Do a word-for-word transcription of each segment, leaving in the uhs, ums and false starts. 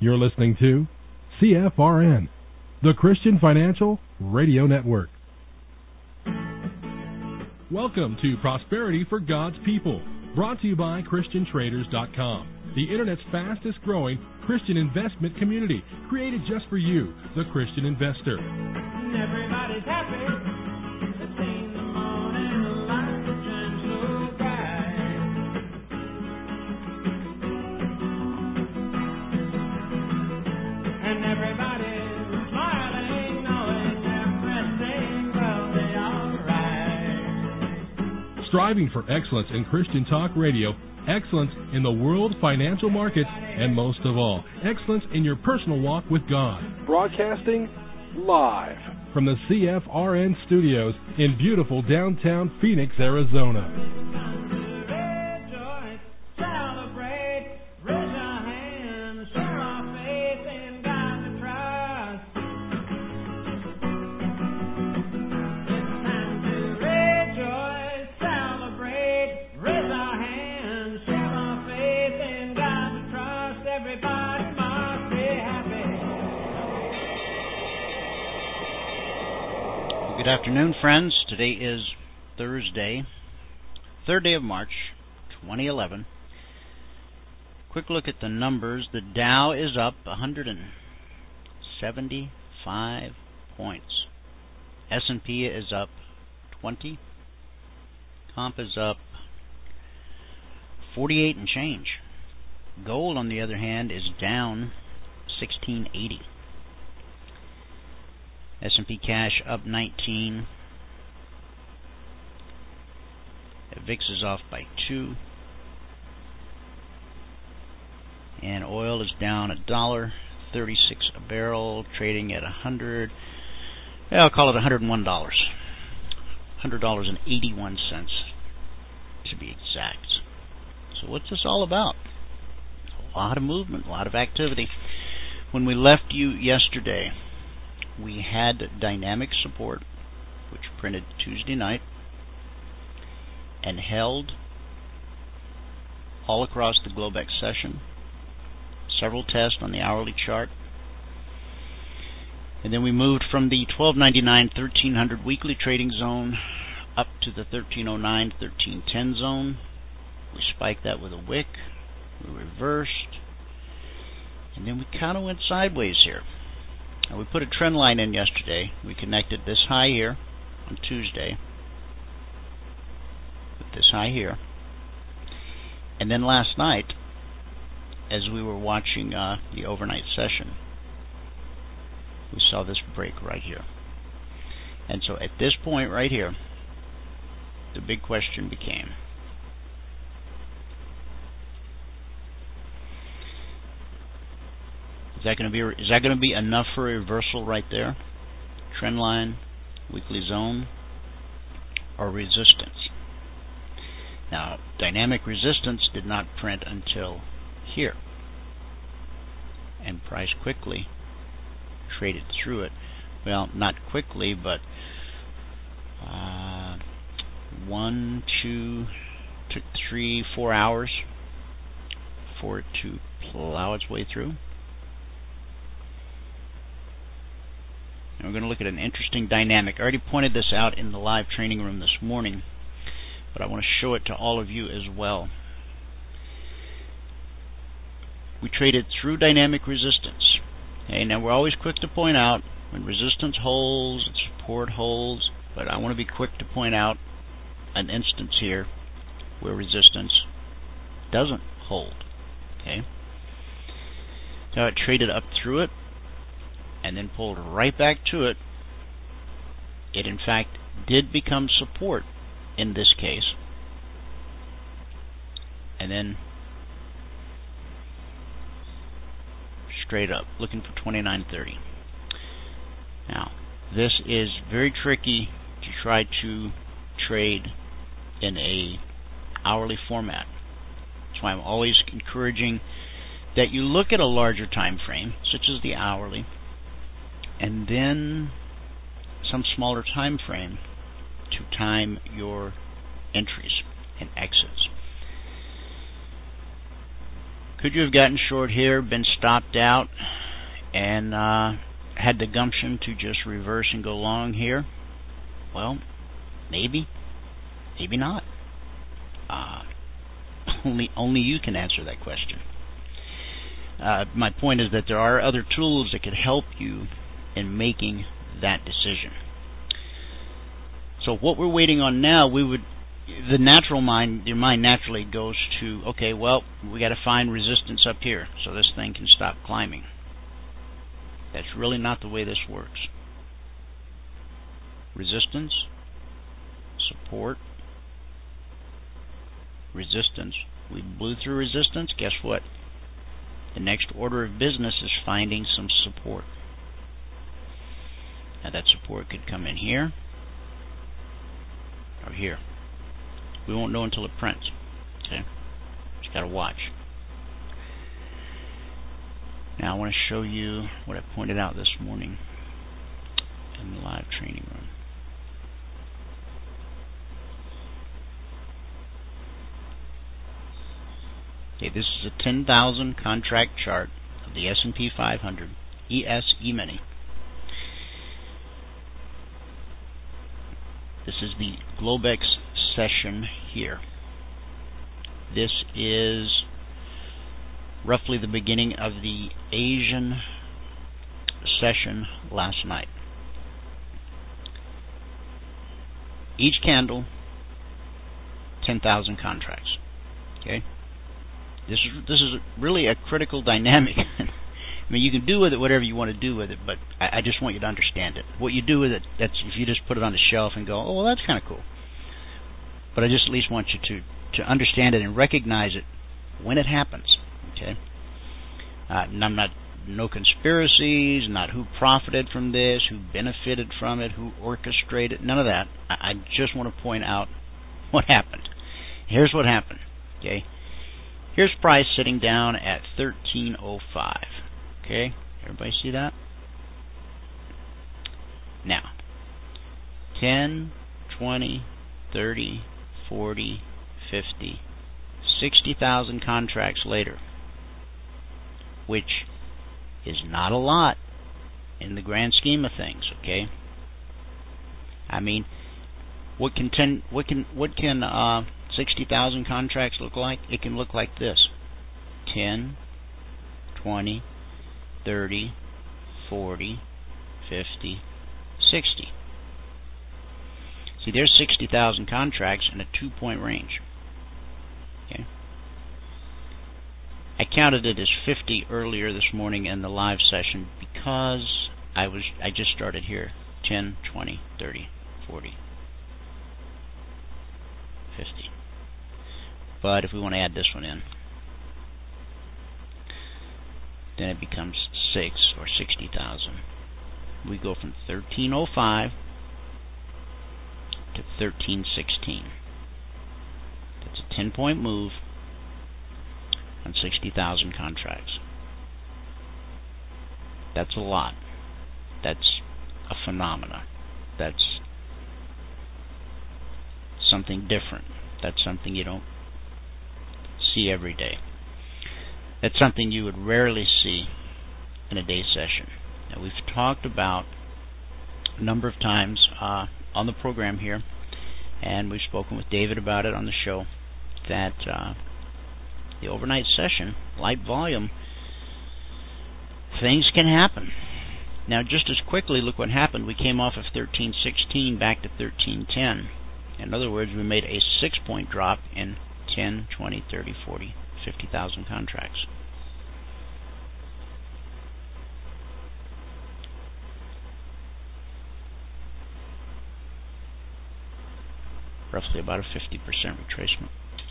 You're listening to C F R N, the Christian Financial Radio Network. Welcome to Prosperity for God's People, brought to you by Christian Traders dot com, the Internet's fastest growing Christian investment community, created just for you, the Christian investor. Everybody's happy. It's in the morning, light shines so bright. And everybody's smiling, knowing everything will be alright. Striving for excellence in Christian talk radio, excellence in the world financial markets, and most of all, excellence in your personal walk with God. Broadcasting live from the C F R N studios in beautiful downtown Phoenix, Arizona. Good afternoon, friends. Today is Thursday, third day of March, twenty eleven. Quick look at the numbers. The Dow is up one hundred seventy-five points. S and P is up twenty. Comp is up forty-eight and change. Gold, on the other hand, is down sixteen eighty. S and P cash up nineteen. V I X is off by two. And oil is down a dollar thirty-six a barrel, trading at a hundred. Yeah, I'll call it one hundred and one dollars. one hundred dollars and eighty-one cents to be exact. So what's this all about? A lot of movement, a lot of activity. When we left you yesterday, we had dynamic support, which printed Tuesday night and held all across the Globex session. Several tests on the hourly chart. And then we moved from the twelve ninety-nine, thirteen hundred weekly trading zone up to the thirteen oh nine, thirteen ten zone. We spiked that with a wick. We reversed. And then we kind of went sideways here. Now, we put a trend line in yesterday. We connected this high here on Tuesday with this high here. And then last night, as we were watching uh, the overnight session, we saw this break right here. And so at this point right here, the big question became, Is that going to be is that going to be enough for a reversal right there? Trend line, weekly zone, or resistance? Now, dynamic resistance did not print until here, and price quickly traded through it. Well, not quickly, but uh, one, two, took three, four hours for it to plow its way through. And we're going to look at an interesting dynamic. I already pointed this out in the live training room this morning, but I want to show it to all of you as well. We traded through dynamic resistance. Okay, now we're always quick to point out when resistance holds and support holds, but I want to be quick to point out an instance here where resistance doesn't hold. Okay. Now it traded up through it and then pulled right back to it. It in fact did become support in this case, and then straight up looking for twenty-nine thirty. Now this is very tricky to try to trade in a hourly format. That's why I'm always encouraging that you look at a larger time frame, such as the hourly, and then some smaller time frame to time your entries and exits. Could you have gotten short here, been stopped out, and uh, had the gumption to just reverse and go long here? Well, maybe, maybe not. Uh, only, only you can answer that question. Uh, my point is that there are other tools that could help you in making that decision. So what we're waiting on now, we would, the natural mind, your mind naturally goes to, okay, well, we got to find resistance up here so this thing can stop climbing. That's really not the way this works. Resistance, support, resistance. We blew through resistance. Guess what? The next order of business is finding some support. Now that support could come in here or here. We won't know until it prints. Okay? Just gotta watch. Now I want to show you what I pointed out this morning in the live training room. Okay, this is a ten thousand contract chart of the S and P five hundred, E S E-mini. This is the Globex session here. This is roughly the beginning of the Asian session last night. Each candle, ten thousand contracts. Okay? This is this is really a critical dynamic. I mean, you can do with it whatever you want to do with it, but I, I just want you to understand it. What you do with it, that's if you just put it on the shelf and go, oh, well, that's kind of cool. But I just at least want you to, to understand it and recognize it when it happens. Okay? Uh, and I'm not, no conspiracies, not who profited from this, who benefited from it, who orchestrated, none of that. I, I just want to point out what happened. Here's what happened. Okay? Here's price sitting down at thirteen oh five. Okay? Everybody see that? Now, ten, twenty, thirty, forty, fifty, sixty thousand contracts later, which is not a lot in the grand scheme of things, okay? I mean, what can ten, what can what can uh, sixty thousand contracts look like? It can look like this: ten, twenty, thirty, forty, fifty, sixty. See, there's sixty thousand contracts in a two-point range. Okay. I counted it as fifty earlier this morning in the live session because I was I just started here. ten, twenty, thirty, forty, fifty. But if we want to add this one in, then it becomes six or sixty thousand. We go from thirteen oh five to thirteen sixteen. That's a ten-point move on sixty thousand contracts. That's a lot. That's a phenomena. That's something different. That's something you don't see every day. That's something you would rarely see in a day session. Now, we've talked about a number of times uh, on the program here, and we've spoken with David about it on the show, that uh, the overnight session, light volume, things can happen. Now, just as quickly, look what happened. We came off of thirteen sixteen back to thirteen ten. In other words, we made a six-point drop in ten, twenty, thirty, forty, fifty thousand contracts. Roughly about a fifty percent retracement.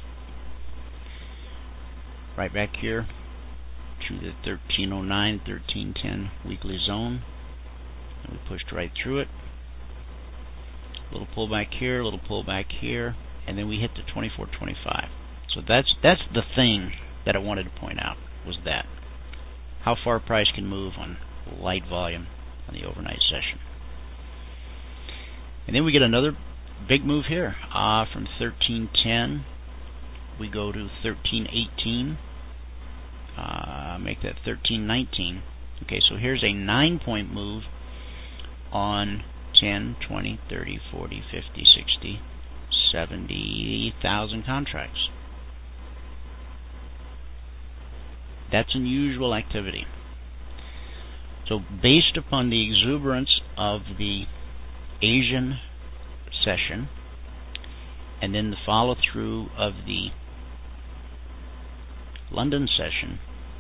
Right back here to the thirteen oh nine, thirteen ten weekly zone. And we pushed right through it. A little pullback here, a little pullback here, and then we hit the twenty-four twenty-five. So that's that's the thing that I wanted to point out, was that how far price can move on light volume on the overnight session. And then we get another big move here. Uh, from thirteen ten, we go to thirteen eighteen. uh, make that thirteen nineteen. Okay, so here's a nine-point move on ten, twenty, thirty, forty, fifty, sixty, seventy thousand contracts. That's unusual activity. So based upon the exuberance of the Asian session and then the follow-through of the London session,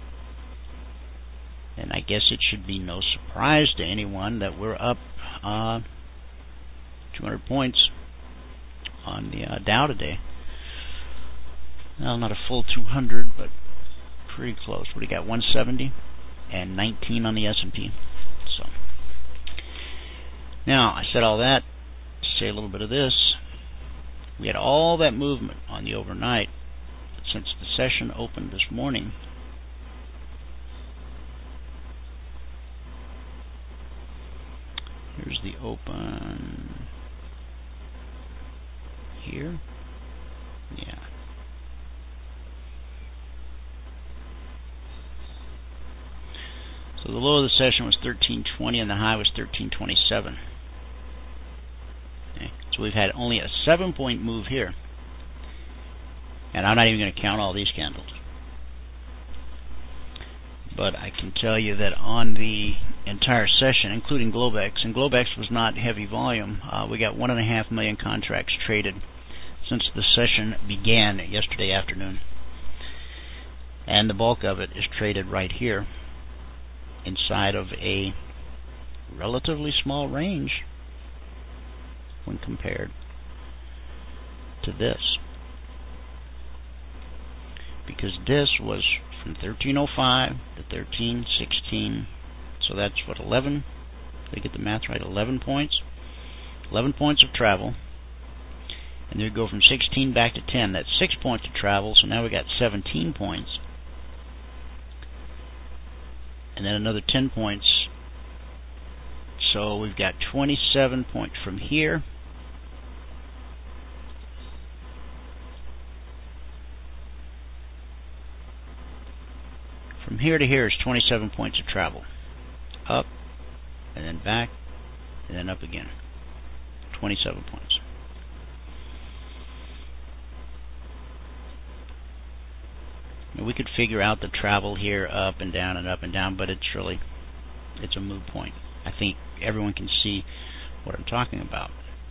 and I guess it should be no surprise to anyone that we're up uh, two hundred points on the uh, Dow today. Well, not a full two hundred, but pretty close. What do you got? one seventy and nineteen on the S and P. So now I said all that to say a little bit of this. We had all that movement on the overnight, but since the session opened this morning, here's the open here. Yeah. So the low of the session was thirteen twenty and the high was thirteen twenty-seven. Okay. So we've had only a seven point move here. And I'm not even going to count all these candles. But I can tell you that on the entire session, including Globex, and Globex was not heavy volume, uh, we got one and a half million contracts traded since the session began yesterday afternoon. And the bulk of it is traded right here inside of a relatively small range when compared to this. Because this was from thirteen oh five to thirteen sixteen, so that's what, eleven? Did I get the math right? eleven points? eleven points of travel. And then we go from sixteen back to ten. That's six points of travel, so now we got seventeen points. And then another ten points. So we've got twenty-seven points from here. From here to here is twenty-seven points of travel. Up, and then back, and then up again. twenty-seven points. Now we could figure out the travel here up and down and up and down, but it's really, it's a moot point. I think everyone can see what I'm talking about.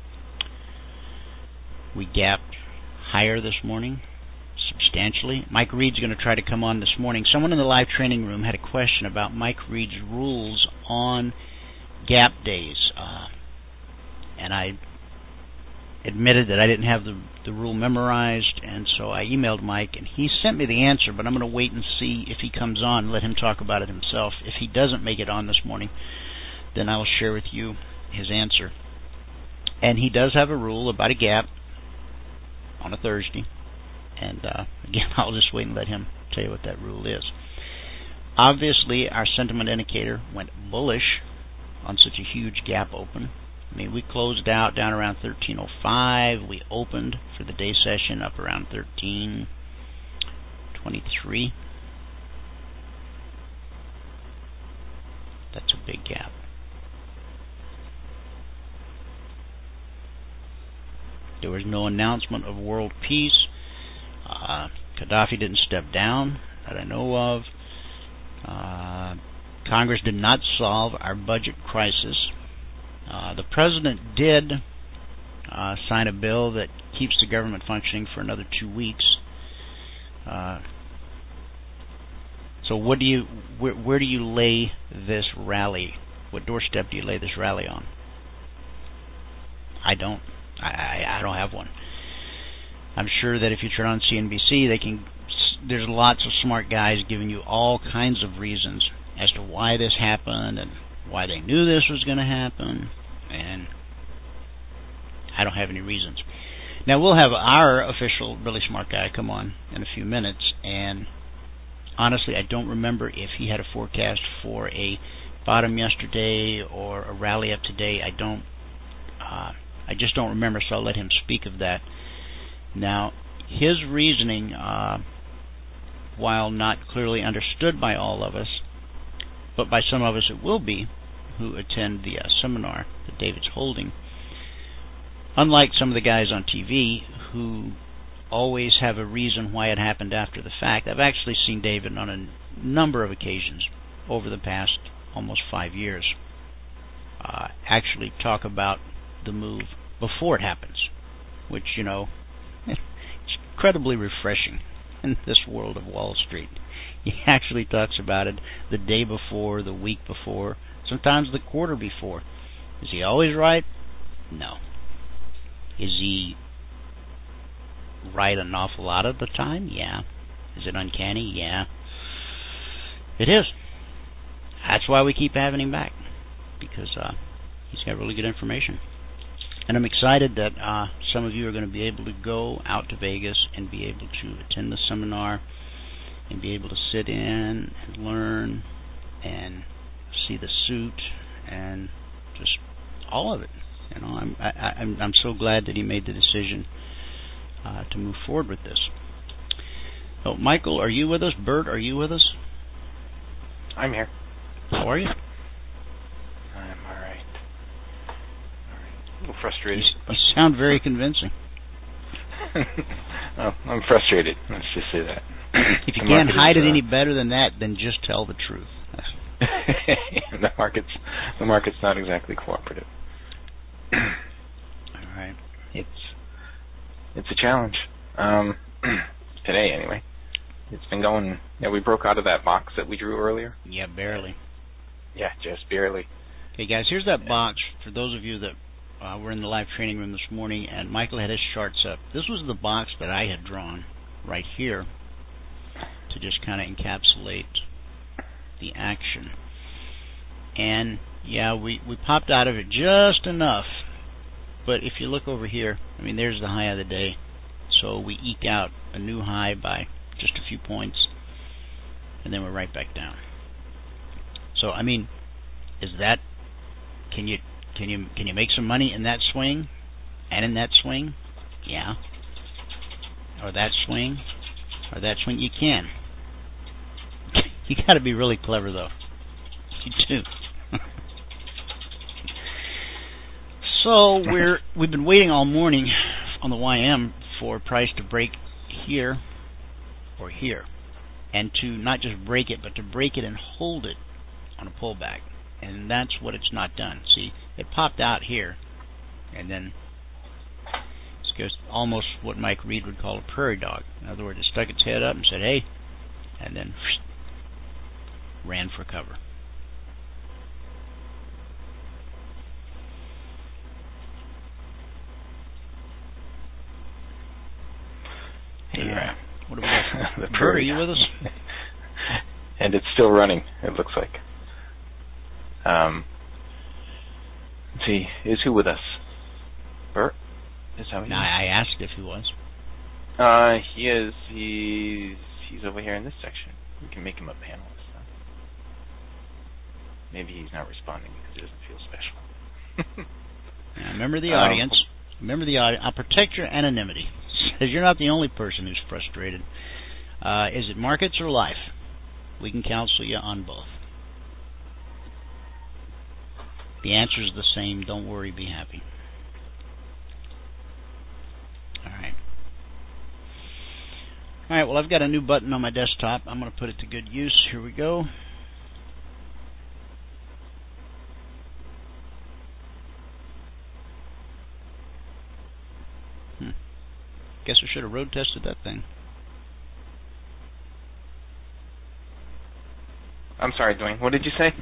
We gapped higher this morning, substantially. Mike Reed's going to try to come on this morning. Someone in the live training room had a question about Mike Reed's rules on gap days, uh, and I admitted that I didn't have the, the rule memorized, and so I emailed Mike, and he sent me the answer, but I'm going to wait and see if he comes on and let him talk about it himself. If he doesn't make it on this morning, then I will share with you his answer. And he does have a rule about a gap on a Thursday, and uh, again, I'll just wait and let him tell you what that rule is. Obviously, our sentiment indicator went bullish on such a huge gap open. I mean, we closed out down around thirteen oh five. We opened for the day session up around thirteen twenty-three. That's a big gap. There was no announcement of world peace. Uh, Gaddafi didn't step down that I know of. Uh, Congress did not solve our budget crisis. Uh, the president did uh, sign a bill that keeps the government functioning for another two weeks. Uh, so, what do you, where, where do you lay this rally? What doorstep do you lay this rally on? I don't. I, I, I don't have one. I'm sure that if you turn on C N B C, they can. There's lots of smart guys giving you all kinds of reasons as to why this happened and why they knew this was going to happen, and I don't have any reasons. Now, we'll have our official really smart guy come on in a few minutes, and honestly, I don't remember if he had a forecast for a bottom yesterday or a rally up today. I don't. Uh, I just don't remember, so I'll let him speak of that. Now, his reasoning uh, while not clearly understood by all of us, but by some of us it will be, who attend the uh, seminar that David's holding. Unlike some of the guys on T V who always have a reason why it happened after the fact, I've actually seen David on a number of occasions over the past almost five years uh, actually talk about the move before it happens, which, you know, it's incredibly refreshing in this world of Wall Street. He actually talks about it the day before, the week before, sometimes the quarter before. Is he always right? No. Is he right an awful lot of the time? Yeah. Is it uncanny? Yeah. It is. That's why we keep having him back, because uh, he's got really good information. And I'm excited that uh, some of you are going to be able to go out to Vegas and be able to attend the seminar and be able to sit in and learn and see the suit and just all of it. You know, I'm I, I'm I'm so glad that he made the decision uh, to move forward with this. Oh, Michael, are you with us? Bert, are you with us? I'm here. How are you? I'm all right. All right. A little frustrated. You, you sound very convincing. Oh, I'm frustrated. Let's just say that. If you The can't market hide is, it uh, any better than that, then just tell the truth. the market's the market's not exactly cooperative. All right. It's it's a challenge. Um, today, anyway. It's been going. Yeah, we broke out of that box that we drew earlier. Yeah, barely. Yeah, just barely. Okay, guys, here's that box for those of you that uh, were in the live training room this morning, and Michael had his charts up. This was the box that I had drawn right here to just kind of encapsulate the action. And, yeah, we, we popped out of it just enough. But if you look over here, I mean, there's the high of the day. So we eked out a new high by just a few points, and then we're right back down. So, I mean, is that, can you can you can you make some money in that swing and in that swing? Yeah. Or that swing, or that swing? You can. You got to be really clever, though. You do. So we're we've been waiting all morning on the Y M for price to break here or here, and to not just break it, but to break it and hold it on a pullback. And that's what it's not done. See, it popped out here, and then it's just almost what Mike Reed would call a prairie dog. In other words, it stuck its head up and said, hey, and then whoosh, ran for cover. Yeah. What do we got? The Bert, are prairie. you with us? And it's still running, it looks like. Um, let's see, is who with us? Bert? Is that what No, I asked if he was. Uh, he is. He's he's over here in this section. We can make him a panelist. Huh? Maybe he's not responding because he doesn't feel special. Now, remember the Um, audience. Remember the audience. I'll protect your anonymity, because you're not the only person who's frustrated. Uh, is it markets or life? We can counsel you on both. The answer is the same. Don't worry. Be happy. All right. All right. Well, I've got a new button on my desktop. I'm going to put it to good use. Here we go. Hmm. Guess I should have road tested that thing. I'm sorry, Dwayne. What did you say?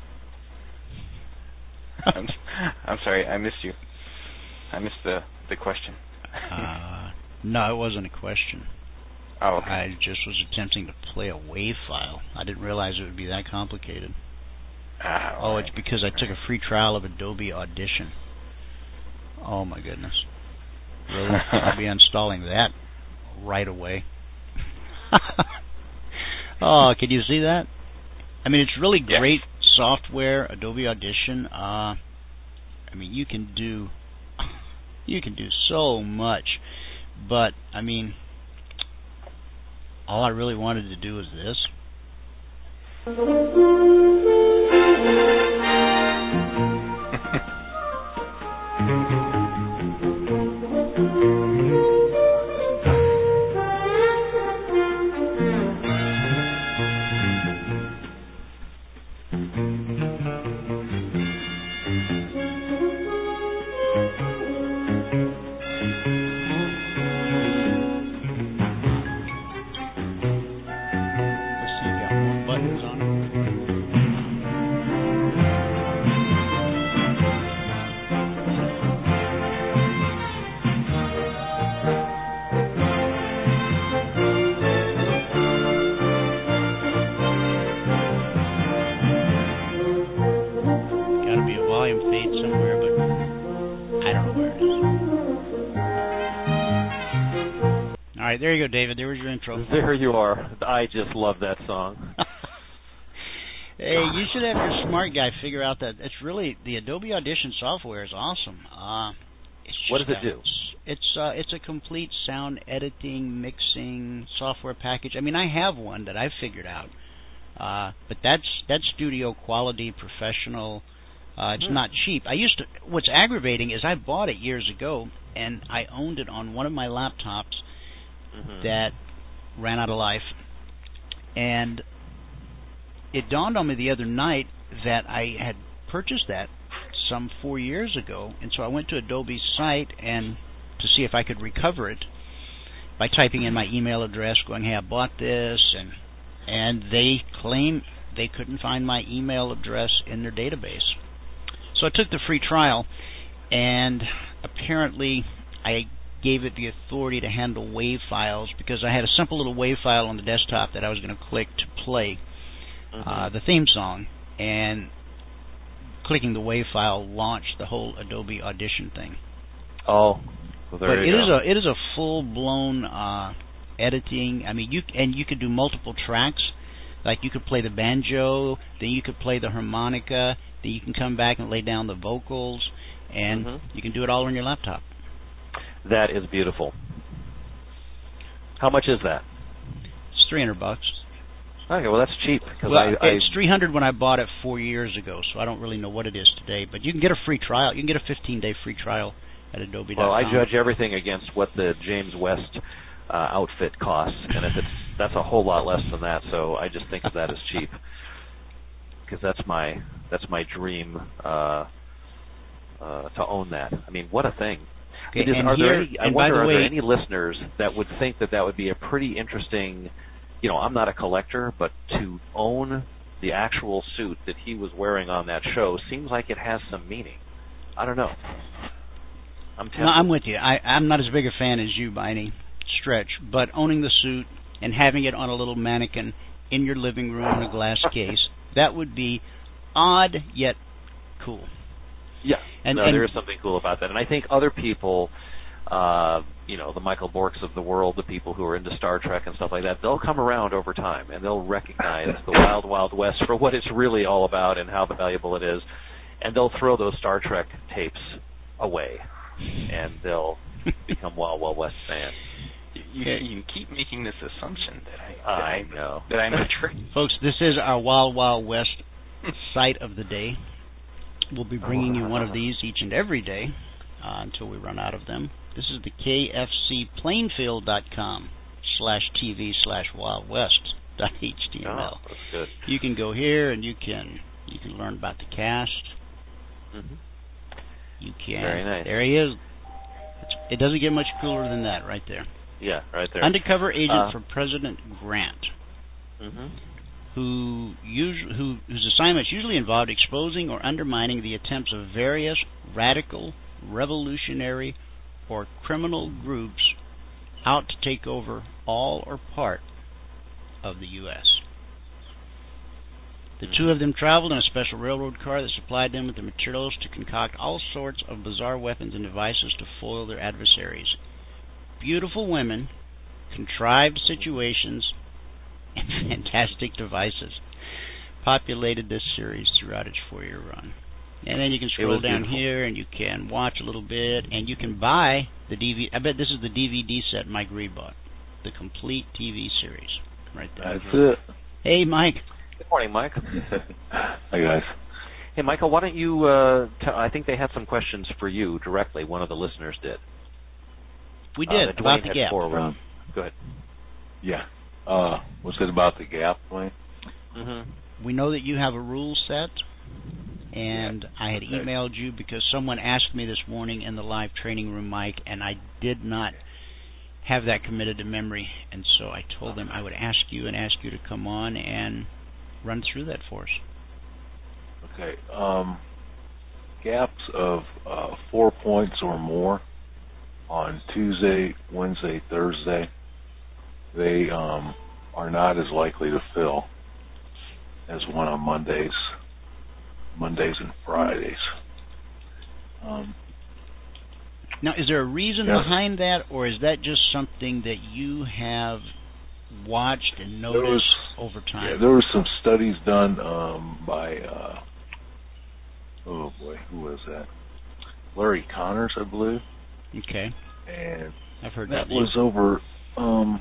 I'm, I'm sorry, I missed you. I missed the the question. uh, no, it wasn't a question. Oh, okay. I just was attempting to play a wave file. I didn't realize it would be that complicated. Ah, Oh, right. it's because I took a free trial of Adobe Audition. Oh my goodness. Really? I'll be installing that right away. Oh, can you see that? I mean, it's really Yes. great software, Adobe Audition. Uh, I mean, you can do you can do so much, but I mean, all I really wanted to do was this. There you go, David. There was your intro. There you are. I just love that song. Hey, you should have your smart guy figure out that it's really the Adobe Audition software is awesome. Uh, it's what does it do? It's uh, it's a complete sound editing, mixing software package. I mean, I have one that I've figured out, uh, but that's that's studio quality, professional. Uh, it's hmm. not cheap. I used to. What's aggravating is I bought it years ago and I owned it on one of my laptops. Mm-hmm. That ran out of life, and it dawned on me the other night that I had purchased that some four years ago, and so I went to Adobe's site and to see if I could recover it by typing in my email address, going, "Hey, I bought this," and and they claim they couldn't find my email address in their database. So I took the free trial, and apparently I gave it the authority to handle WAV files because I had a simple little WAV file on the desktop that I was going to click to play mm-hmm. uh, the theme song, and clicking the WAV file launched the whole Adobe Audition thing. Oh, well, there but you it go. is a it is a full blown uh, editing. I mean, you and you could do multiple tracks. Like you could play the banjo, then you could play the harmonica, then you can come back and lay down the vocals, and mm-hmm. you can do it all on your laptop. That is beautiful. How much is that? It's three hundred bucks. Okay, well that's cheap. Cause well, I, I, it's three hundred when I bought it four years ago, so I don't really know what it is today. But you can get a free trial. You can get a fifteen day free trial at Adobe dot com. Well, I judge everything against what the James West uh, outfit costs, and if it's that's a whole lot less than that, so I just think of that as cheap because that's my that's my dream uh, uh, to own that. I mean, what a thing. Okay, It is, and are here, there any, I and wonder, by the are way, there any listeners that would think that that would be a pretty interesting, you know, I'm not a collector, but to own the actual suit that he was wearing on that show seems like it has some meaning. I don't know. I'm tempted. No, I'm with you. I, I'm not as big a fan as you by any stretch, but owning the suit and having it on a little mannequin in your living room in a glass case, that would be odd yet cool. Yeah, and, no, and there is something cool about that. And I think other people, uh, you know, the Michael Borks of the world, the people who are into Star Trek and stuff like that, they'll come around over time, and they'll recognize the Wild Wild West for what it's really all about and how valuable it is, and they'll throw those Star Trek tapes away, and they'll become Wild Wild West fans. You, you keep making this assumption that I, that I I'm, know that I'm a trick. Folks, this is our Wild Wild West sight of the day. We'll be bringing you one of these each and every day uh, until we run out of them. This is the K F C Plainfield dot com slash TV slash Wild West dot H T M L. Oh, that's good. You can go here and you can you can learn about the cast. Mm-hmm. You can. Very nice. There he is. It's, it doesn't get much cooler than that right there. Yeah, right there. Undercover agent uh, for President Grant. Mm-hmm. Who, usually, who whose assignments usually involved exposing or undermining the attempts of various radical, revolutionary, or criminal groups out to take over all or part of the U S The two of them traveled in a special railroad car that supplied them with the materials to concoct all sorts of bizarre weapons and devices to foil their adversaries. Beautiful women, contrived situations, and fantastic devices populated this series throughout its four-year run. And then you can scroll down beautiful. here and you can watch a little bit, and you can buy the D V D. I bet this is the D V D set Mike Reed bought. the complete T V series. Right there. That's it. Hey, Mike. Good morning, Mike. Hi, guys. Hey, Michael, why don't you, uh, t- I think they had some questions for you directly. One of the listeners did. We did, uh, about Dwayne the had gap. forward. Go ahead. Yeah. Uh, what's it about the gap, Wayne? Mm-hmm. We know that you have a rule set, and Yeah. I had Okay. emailed you because someone asked me this morning in the live training room, Mike, and I did not have that committed to memory, and so I told them I would ask you and ask you to come on and run through that for us. Okay. Um, gaps of uh, four points or more on Tuesday, Wednesday, Thursday, they um, are not as likely to fill as one on Mondays, Mondays and Fridays. Um, Now, is there a reason yeah. behind that, or is that just something that you have watched and noticed was, over time? Yeah, there were some studies done um, by, uh, oh boy, who was that? Larry Connors, I believe. Okay. And I've heard that that name. was over, um,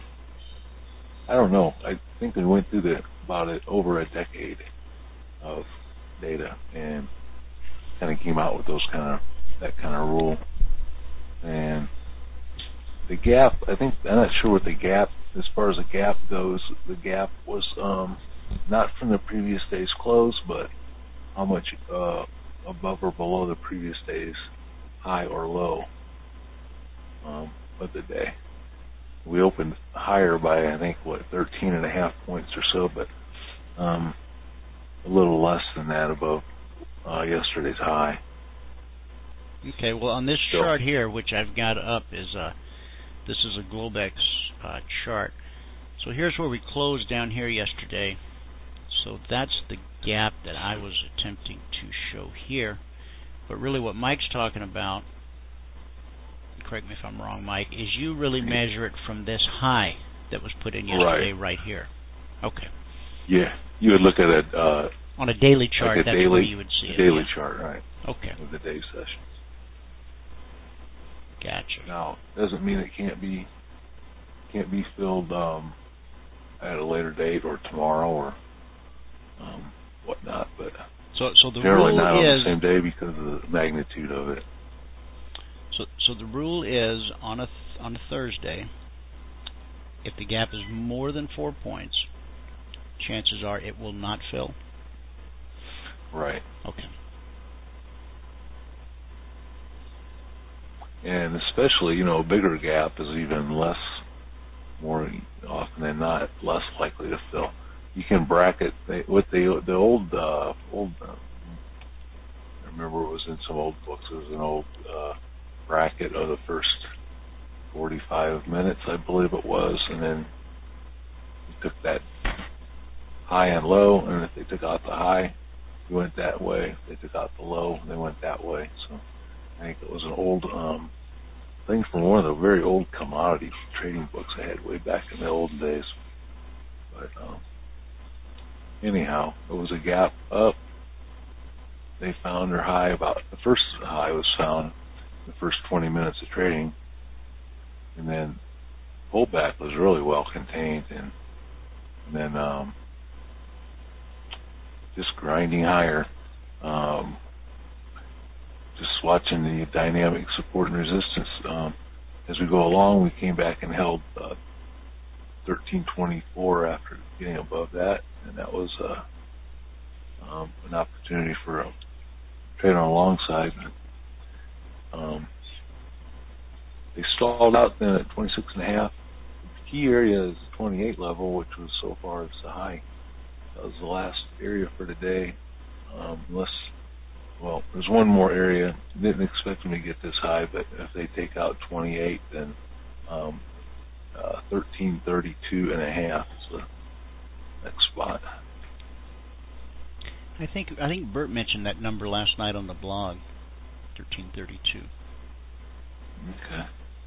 I don't know, I think they went through the, about it over a decade of data and kind of came out with those kind of, that kind of rule. And the gap, I think, I'm not sure what the gap, as far as the gap goes, the gap was um, not from the previous day's close, but how much uh, above or below the previous day's high or low um, of the day. We opened higher by, I think, what, thirteen and a half points or so, but um, a little less than that above uh, yesterday's high. Okay, well, on this So, chart here, which I've got up, is a, this is a Globex uh, chart. So here's where we closed down here yesterday. So that's the gap that I was attempting to show here. But really what Mike's talking about, correct me if I'm wrong, Mike, is you really measure it from this high that was put in yesterday right, right here. Okay. Yeah, you would look at it uh, on a daily chart. Like a that's daily, where you would see it. Daily yeah. chart, right? Okay. With the day sessions. Gotcha. Now, doesn't mean it can't be can't be filled um, at a later date or tomorrow or um, whatnot, but so so the generally rule not on is the same day because of the magnitude of it. So so the rule is on a th- on a Thursday, if the gap is more than four points, chances are it will not fill. Right. Okay. And especially, you know, a bigger gap is even less, more often than not, less likely to fill. You can bracket they, with the the old uh, old. Uh, I remember it was in some old books. It was an old uh, bracket of the first forty-five minutes, I believe it was, and then you took that high and low, and if they took out the high, you went that way. If they took out the low, they went that way. So I think it was an old um, thing from one of the very old commodity trading books I had way back in the old days. But um, anyhow, it was a gap up. They found their high about, the first high was found in the first twenty minutes of trading, and then pullback was really well contained, and, and then um, just grinding higher. Um, just watching the dynamic support and resistance. Um, as we go along, we came back and held uh, thirteen twenty-four after getting above that, and that was uh, um, an opportunity for a trade on the long side. Um, they stalled out then at twenty-six and a half. The key area is the twenty-eight level, which was so far as the high. That was the last area for today. Um, unless, well, there's one more area. Didn't expect them to get this high, but if they take out twenty-eight, then um, uh, thirteen thirty-two and a half is the next spot. I think I think Bert mentioned that number last night on the blog, thirteen thirty-two. Okay.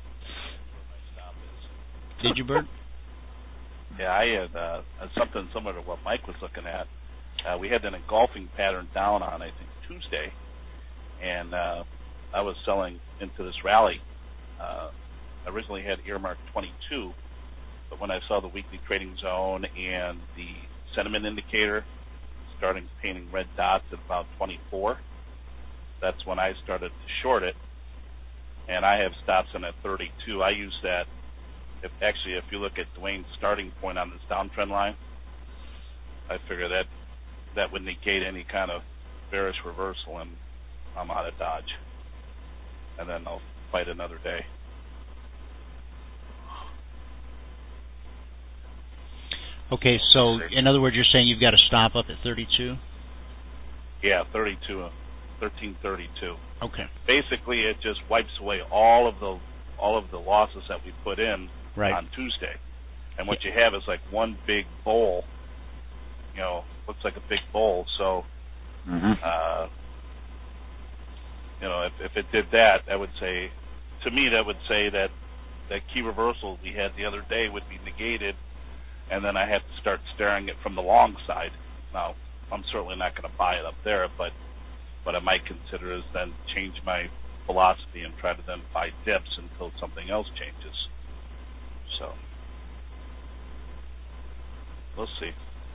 Did you, Bert? Yeah, I had uh, something similar to what Mike was looking at. Uh, we had an engulfing pattern down on, I think, Tuesday, and uh, I was selling into this rally. Uh, originally had earmarked twenty-two, but when I saw the weekly trading zone and the sentiment indicator starting painting red dots at about twenty-four, that's when I started to short it. And I have stops in at thirty-two. I use that. If actually, if you look at Dwayne's starting point on this downtrend line, I figure that that would negate any kind of bearish reversal, and I'm out of Dodge. And then I'll fight another day. Okay, so in other words, you're saying you've got to stop up at thirty-two? Yeah, thirty-two, thirteen thirty-two. Okay. Basically, it just wipes away all of the all of the losses that we put in right. on Tuesday, and what yeah. you have is like one big bowl. You know, looks like a big bowl. So, mm-hmm. uh, you know, if, if it did that, that would say, to me, that would say that that key reversal we had the other day would be negated, and then I have to start staring it from the long side. Now, I'm certainly not going to buy it up there, but what I might consider is then change my philosophy and try to then buy dips until something else changes. So, we'll see.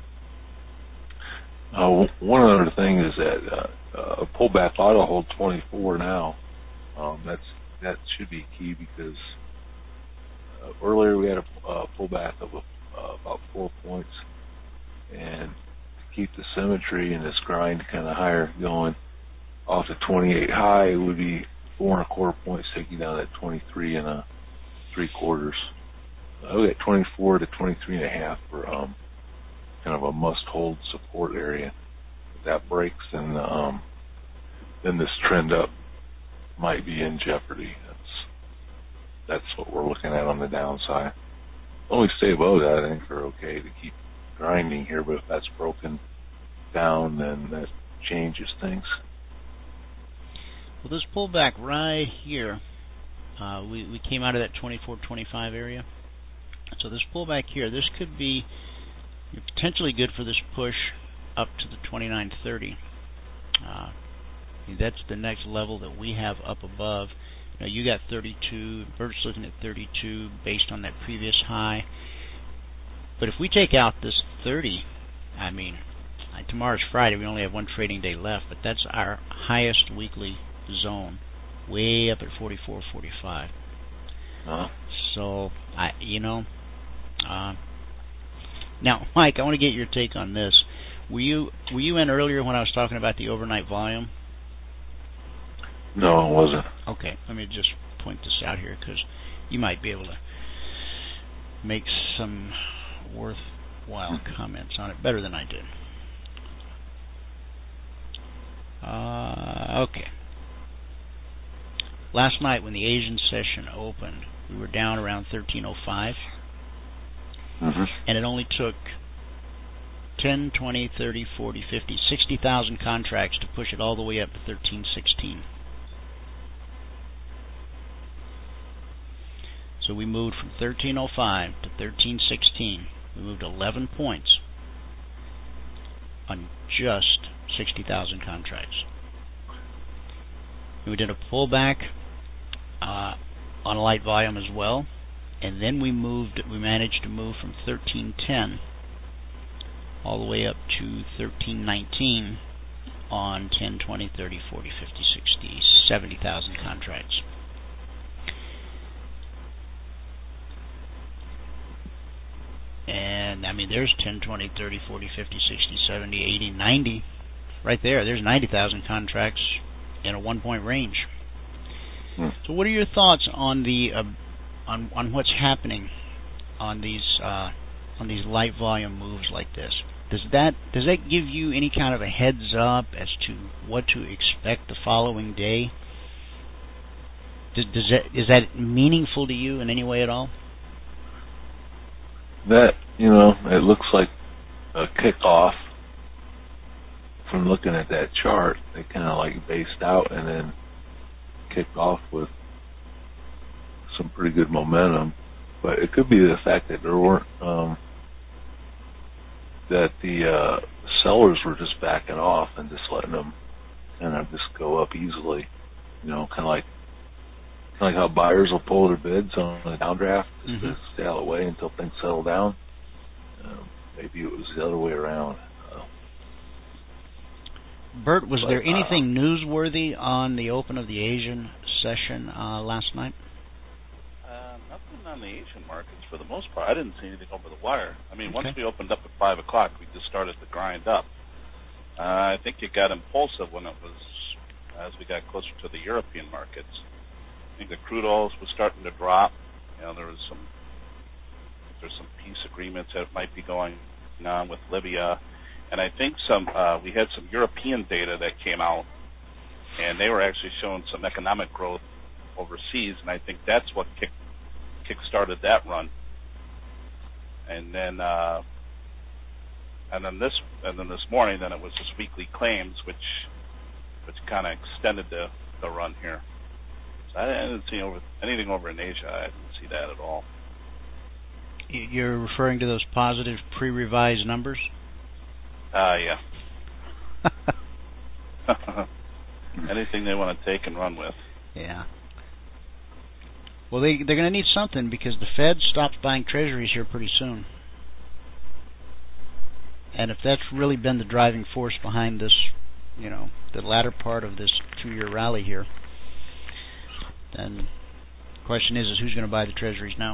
Uh, one other thing is that uh, a pullback ought to hold twenty-four now. Um, that's that should be key because uh, earlier we had a uh, pullback of uh, about four points, and to keep the symmetry and this grind kind of higher going off the twenty-eight high, it would be four and a quarter points taking down at twenty-three and a three quarters. Uh, we got twenty-four to twenty-three and a half for um, kind of a must-hold support area. If that breaks, then um, then this trend up might be in jeopardy. That's that's what we're looking at on the downside. When we stay above that, I think we're okay to keep grinding here. But if that's broken down, then that changes things. Well, this pullback right here, uh, we we came out of that twenty-four twenty-five area. So this pullback here, this could be potentially good for this push up to the twenty-nine thirty. Uh, that's the next level that we have up above. Now you got thirty-two, Bert's looking at thirty-two based on that previous high. But if we take out this thirty, I mean, tomorrow's Friday, we only have one trading day left, but that's our highest weekly zone, way up at forty-four forty-five. Uh-huh. So, I, you know, uh, now, Mike, I want to get your take on this. Were you were you in earlier when I was talking about the overnight volume? No, it wasn't. Okay, let me just point this out here because you might be able to make some worthwhile comments on it better than I did. Uh, okay. Last night when the Asian session opened, we were down around thirteen oh five. Mm-hmm. And it only took ten, twenty, thirty, forty, fifty, sixty thousand contracts to push it all the way up to thirteen sixteen. So we moved from thirteen oh five to thirteen sixteen. We moved eleven points on just sixty thousand contracts. We did a pullback uh, on a light volume as well. And then we moved, we managed to move from thirteen ten all the way up to thirteen nineteen on ten, twenty, thirty, forty, fifty, sixty, seventy thousand contracts. And, I mean, there's ten, twenty, thirty, forty, fifty, sixty, seventy, eighty, ninety. Right there, there's ninety thousand contracts in a one-point range. Hmm. So what are your thoughts on the... Uh, On, on what's happening on these uh, on these light volume moves like this? Does that does that give you any kind of a heads up as to what to expect the following day? Does, does that is that meaningful to you in any way at all? That you know, it looks like a kickoff. From looking at that chart, they kind of like based out and then kicked off with some pretty good momentum, but it could be the fact that there weren't um, that the uh, sellers were just backing off and just letting them kind of just go up easily, you know, kind of like Like how buyers will pull their bids on a downdraft just Mm-hmm. to stay out of the way until things settle down. Um, maybe it was the other way around. Uh, Bert, was but, there uh, anything newsworthy on the open of the Asian session uh, last night? Uh, nothing on the Asian markets for the most part. I didn't see anything over the wire. I mean, once Okay. we opened up at five o'clock, we just started to grind up. Uh, I think it got impulsive when it was as we got closer to the European markets. I think the crude oils was starting to drop. You know, there was some there's some peace agreements that might be going on with Libya, and I think some uh, we had some European data that came out, and they were actually showing some economic growth overseas, and I think that's what kick kick started that run. And then uh, and then this and then this morning, then it was just weekly claims, which which kind of extended the the run here. So I didn't see over anything over in Asia. I didn't see that at all. You're referring to those positive pre-revised numbers? Uh, yeah. Anything they want to take and run with. Yeah. Well, they they're going to need something because the Fed stops buying treasuries here pretty soon. And if that's really been the driving force behind this, you know, the latter part of this two-year rally here, then the question is, is who's going to buy the treasuries now?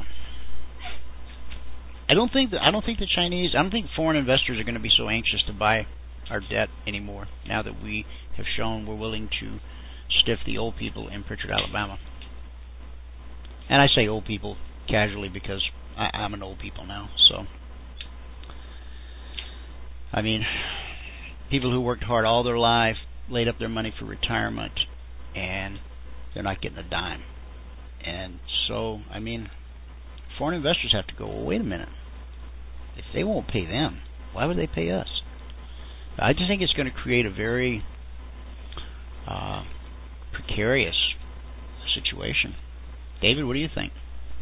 I don't think that I don't think the Chinese, I don't think foreign investors are going to be so anxious to buy our debt anymore now that we have shown we're willing to stiff the old people in Pritchard, Alabama. And I say old people casually because I, I'm an old people now. So, I mean, people who worked hard all their life, laid up their money for retirement, and they're not getting a dime. And so, I mean, foreign investors have to go, well, wait a minute. If they won't pay them, why would they pay us? I just think it's going to create a very uh, precarious situation. David, what do you think?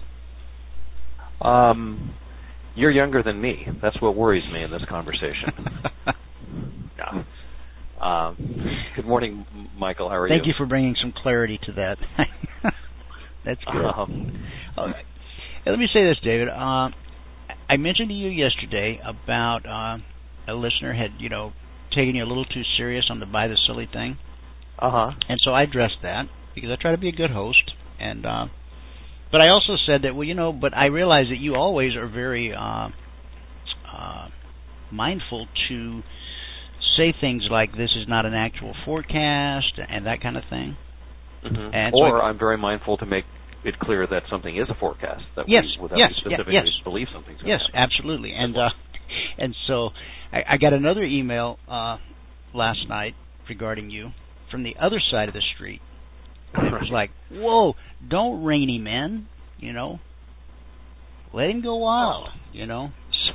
Um, you're younger than me. That's what worries me in this conversation. Yeah. Um, good morning, Michael. How are Thank you? you for bringing some clarity to that. That's good. Um, Okay. Let me say this, David. Uh, I mentioned to you yesterday about uh, a listener had, you know, taken you a little too serious on the buy the silly thing. uh-huh. And so I addressed that because I try to be a good host. And uh, but I also said that, well, you know, but I realize that you always are very uh, uh, mindful to say things like this is not an actual forecast and that kind of thing. Mm-hmm. And or so I, I'm very mindful to make it clear that something is a forecast, that yes, we, that yes, we specifically yes. believe something's going yes, to happen. absolutely. And uh, and so I, I got another email uh, last night regarding you from the other side of the street. And it was like, whoa, don't rein him in, you know. Let him go wild, you know.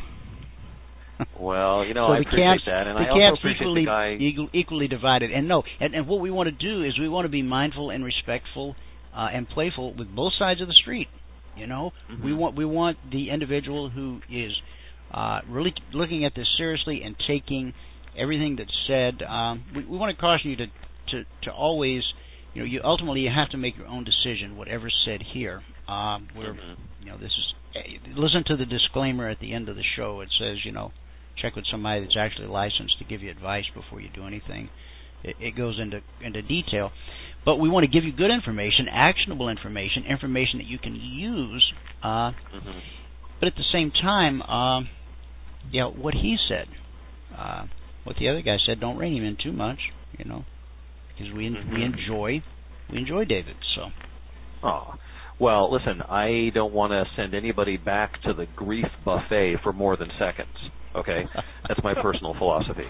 Well, you know, so I the appreciate camps, that, and the I also camps appreciate equally, the guy. equal, equally divided. And no, and, and what we want to do is we want to be mindful and respectful uh, and playful with both sides of the street. You know, Mm-hmm. we want we want the individual who is uh, really looking at this seriously and taking everything that's said. Um, we, we want to caution you to, to, to always, you know, you ultimately you have to make your own decision, whatever's said here. Um, we're, Mm-hmm. you know, this is listen to the disclaimer at the end of the show. It says, you know, check with somebody that's actually licensed to give you advice before you do anything. It, it goes into into detail, but we want to give you good information, actionable information, information that you can use. Uh, Mm-hmm. but at the same time, um, you know, what he said, uh, what the other guy said, don't rein him in too much, you know, because we Mm-hmm. we enjoy we enjoy David. So. Oh. Well, listen, I don't want to send anybody back to the grief buffet for more than seconds, okay? That's my personal philosophy.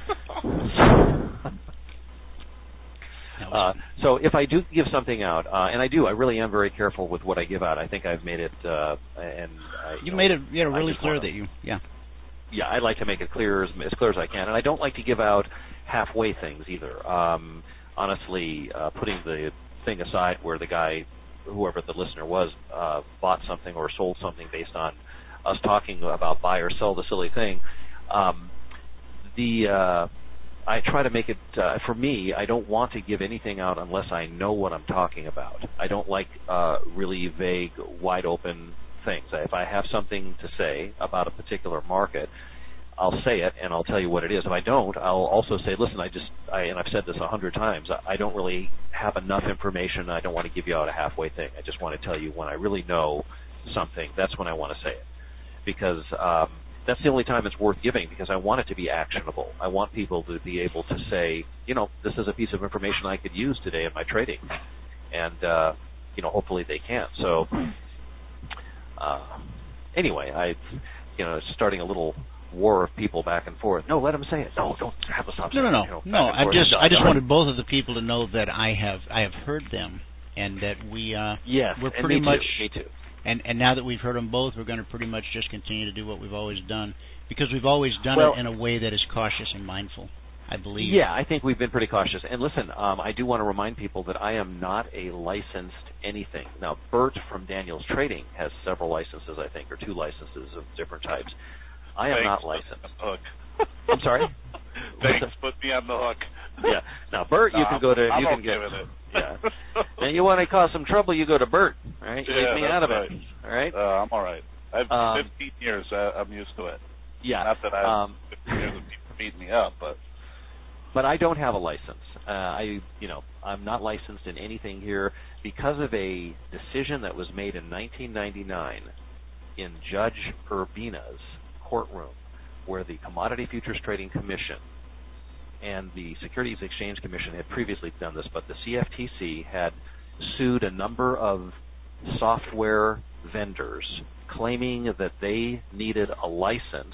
Uh, so if I do give something out, uh, and I do, I really am very careful with what I give out. I think I've made it, uh, and I, You know, made it yeah, I really just clear wanna- that you, yeah. Yeah, I like to make it clear as, as clear as I can, and I don't like to give out halfway things either. Um, honestly, uh, putting the thing aside where the guy, whoever the listener was, uh, bought something or sold something based on us talking about buy or sell the silly thing. Um, the uh, I try to make it, uh, for me, I don't want to give anything out unless I know what I'm talking about. I don't like uh, really vague, wide open things. If I have something to say about a particular market, I'll say it and I'll tell you what it is. If I don't, I'll also say, listen, I just, I, and I've said this a hundred times, I don't really have enough information. I don't want to give you out a halfway thing. I just want to tell you when I really know something, that's when I want to say it. Because um, that's the only time it's worth giving, because I want it to be actionable. I want people to be able to say, you know, this is a piece of information I could use today in my trading. And, uh, you know, hopefully they can. So, uh, anyway, I, you know, it's starting a little war of people back and forth. No, let them say it. No, don't have us stop. No, no, no, you know, no. I just, I just wanted both of the people to know that I have, I have heard them, and that we, uh, yes, we're and pretty me much, too. Me too. And and now that we've heard them both, we're going to pretty much just continue to do what we've always done, because we've always done well, it in a way that is cautious and mindful, I believe. Yeah, I think we've been pretty cautious. And listen, um, I do want to remind people that I am not a licensed anything. Now, Bert from Daniels Trading has several licenses, I think, or two licenses of different types. I am Thanks, not licensed. Hook. I'm sorry? Thanks, put me on the hook. Yeah. Now, Bert, you no, can go to. I'm you can okay get, with it. Yeah. And you want to cause some trouble, you go to Bert. All right. You yeah, leave me out of right. it. All right. Uh, I'm all right. I've um, fifteen years. Uh, I'm used to it. Yeah. Not that I've um, fifteen years of people beating me up, but. But I don't have a license. Uh, I, you know, I'm not licensed in anything here because of a decision that was made in nineteen ninety-nine in Judge Urbina's courtroom, where the Commodity Futures Trading Commission and the Securities Exchange Commission had previously done this, but the C F T C had sued a number of software vendors claiming that they needed a license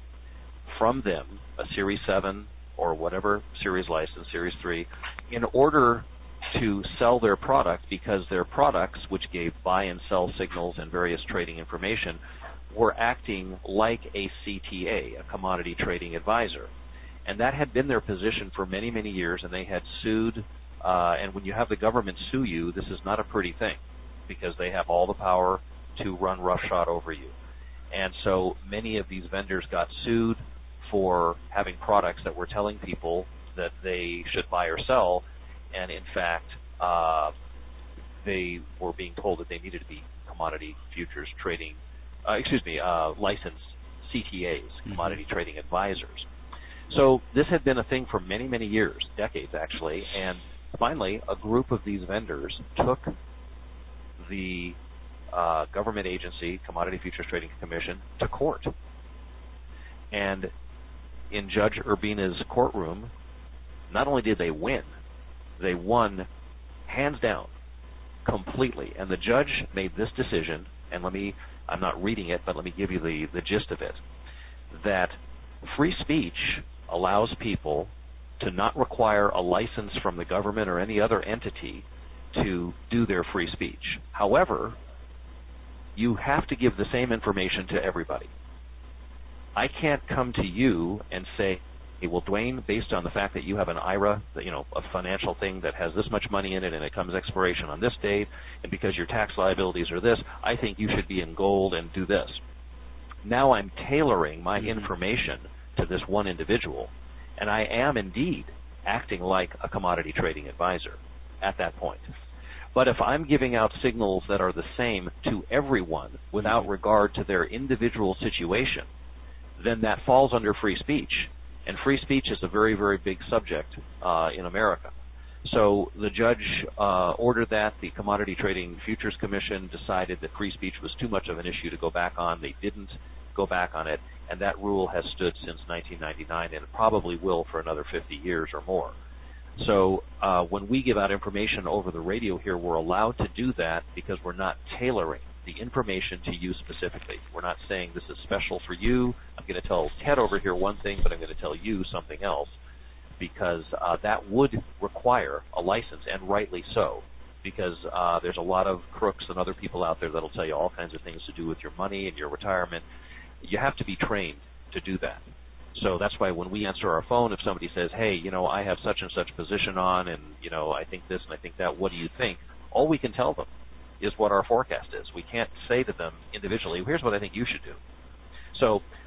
from them, a Series seven or whatever Series license, Series three, in order to sell their product, because their products, which gave buy and sell signals and various trading information, were acting like a C T A, a commodity trading advisor. And that had been their position for many, many years, and they had sued. Uh, and when you have the government sue you, this is not a pretty thing, because they have all the power to run roughshod over you. And so many of these vendors got sued for having products that were telling people that they should buy or sell, and in fact, uh, they were being told that they needed to be commodity futures trading, uh, excuse me, uh, licensed C T As, mm-hmm. commodity trading advisors. So this had been a thing for many, many years, decades actually, and finally a group of these vendors took the uh, government agency, Commodity Futures Trading Commission, to court. And in Judge Urbina's courtroom, not only did they win, they won hands down, completely. And the judge made this decision, and let me, I'm not reading it, but let me give you the, the gist of it, that free speech allows people to not require a license from the government or any other entity to do their free speech. However, you have to give the same information to everybody. I can't come to you and say, hey, well, Dwayne, based on the fact that you have an I R A, you know, a financial thing that has this much money in it and it comes expiration on this date, and because your tax liabilities are this, I think you should be in gold and do this. Now I'm tailoring my mm-hmm. information to this one individual, and I am indeed acting like a commodity trading advisor at that point. But if I'm giving out signals that are the same to everyone without mm-hmm. regard to their individual situation, then that falls under free speech. And free speech is a very, very big subject uh, in America. So the judge uh, ordered that. The Commodity Trading Futures Commission decided that free speech was too much of an issue to go back on. They didn't go back on it, and that rule has stood since nineteen ninety-nine, and it probably will for another fifty years or more. So uh, when we give out information over the radio here, we're allowed to do that because we're not tailoring the information to you specifically. We're not saying this is special for you. I'm going to tell Ted over here one thing, but I'm going to tell you something else, because uh, that would require a license, and rightly so, because uh, there's a lot of crooks and other people out there that will tell you all kinds of things to do with your money and your retirement. You have to be trained to do that. So that's why when we answer our phone, if somebody says, hey, you know, I have such and such position on, and, you know, I think this and I think that, what do you think? All we can tell them is what our forecast is. We can't say to them individually, here's what I think you should do. So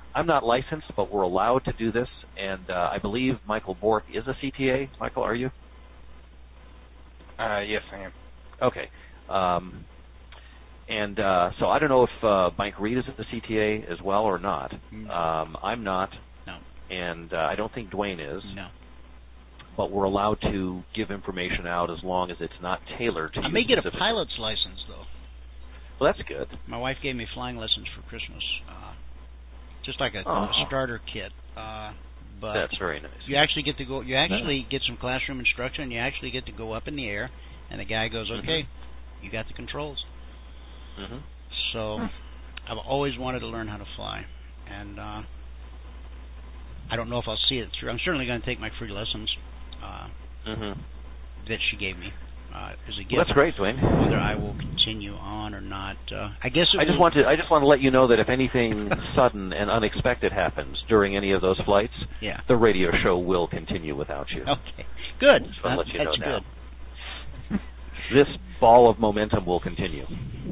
I'm not licensed, but we're allowed to do this, and uh, I believe Michael Bork is a C T A. Michael, are you? Uh, yes, I am. Okay. Um, and uh, so I don't know if uh, Mike Reed is at the C T A as well or not. No. Um, I'm not. No. And uh, I don't think Dwayne is. No. But we're allowed to give information out as long as it's not tailored to I you may get a specifically. pilot's license, though. Well, that's good. My wife gave me flying lessons for Christmas. Uh, just like a, Oh. a starter kit. Uh, but That's very nice. you actually get to go. You actually get some classroom instruction. And you actually get to go up in the air, and the guy goes, "Okay, Mm-hmm. you got the controls." Mm-hmm. So I've always wanted to learn how to fly, and uh, I don't know if I'll see it through. I'm certainly going to take my free lessons uh, Mm-hmm. that she gave me uh, as a gift. Well, that's great, Dwayne. Whether I will continue on or not, uh, I guess. It I just will, want to I just want to let you know that if anything sudden and unexpected happens during any of those flights, Yeah. the radio show will continue without you. Okay. Good. Just want to let you That's know now. good. This ball of momentum will continue.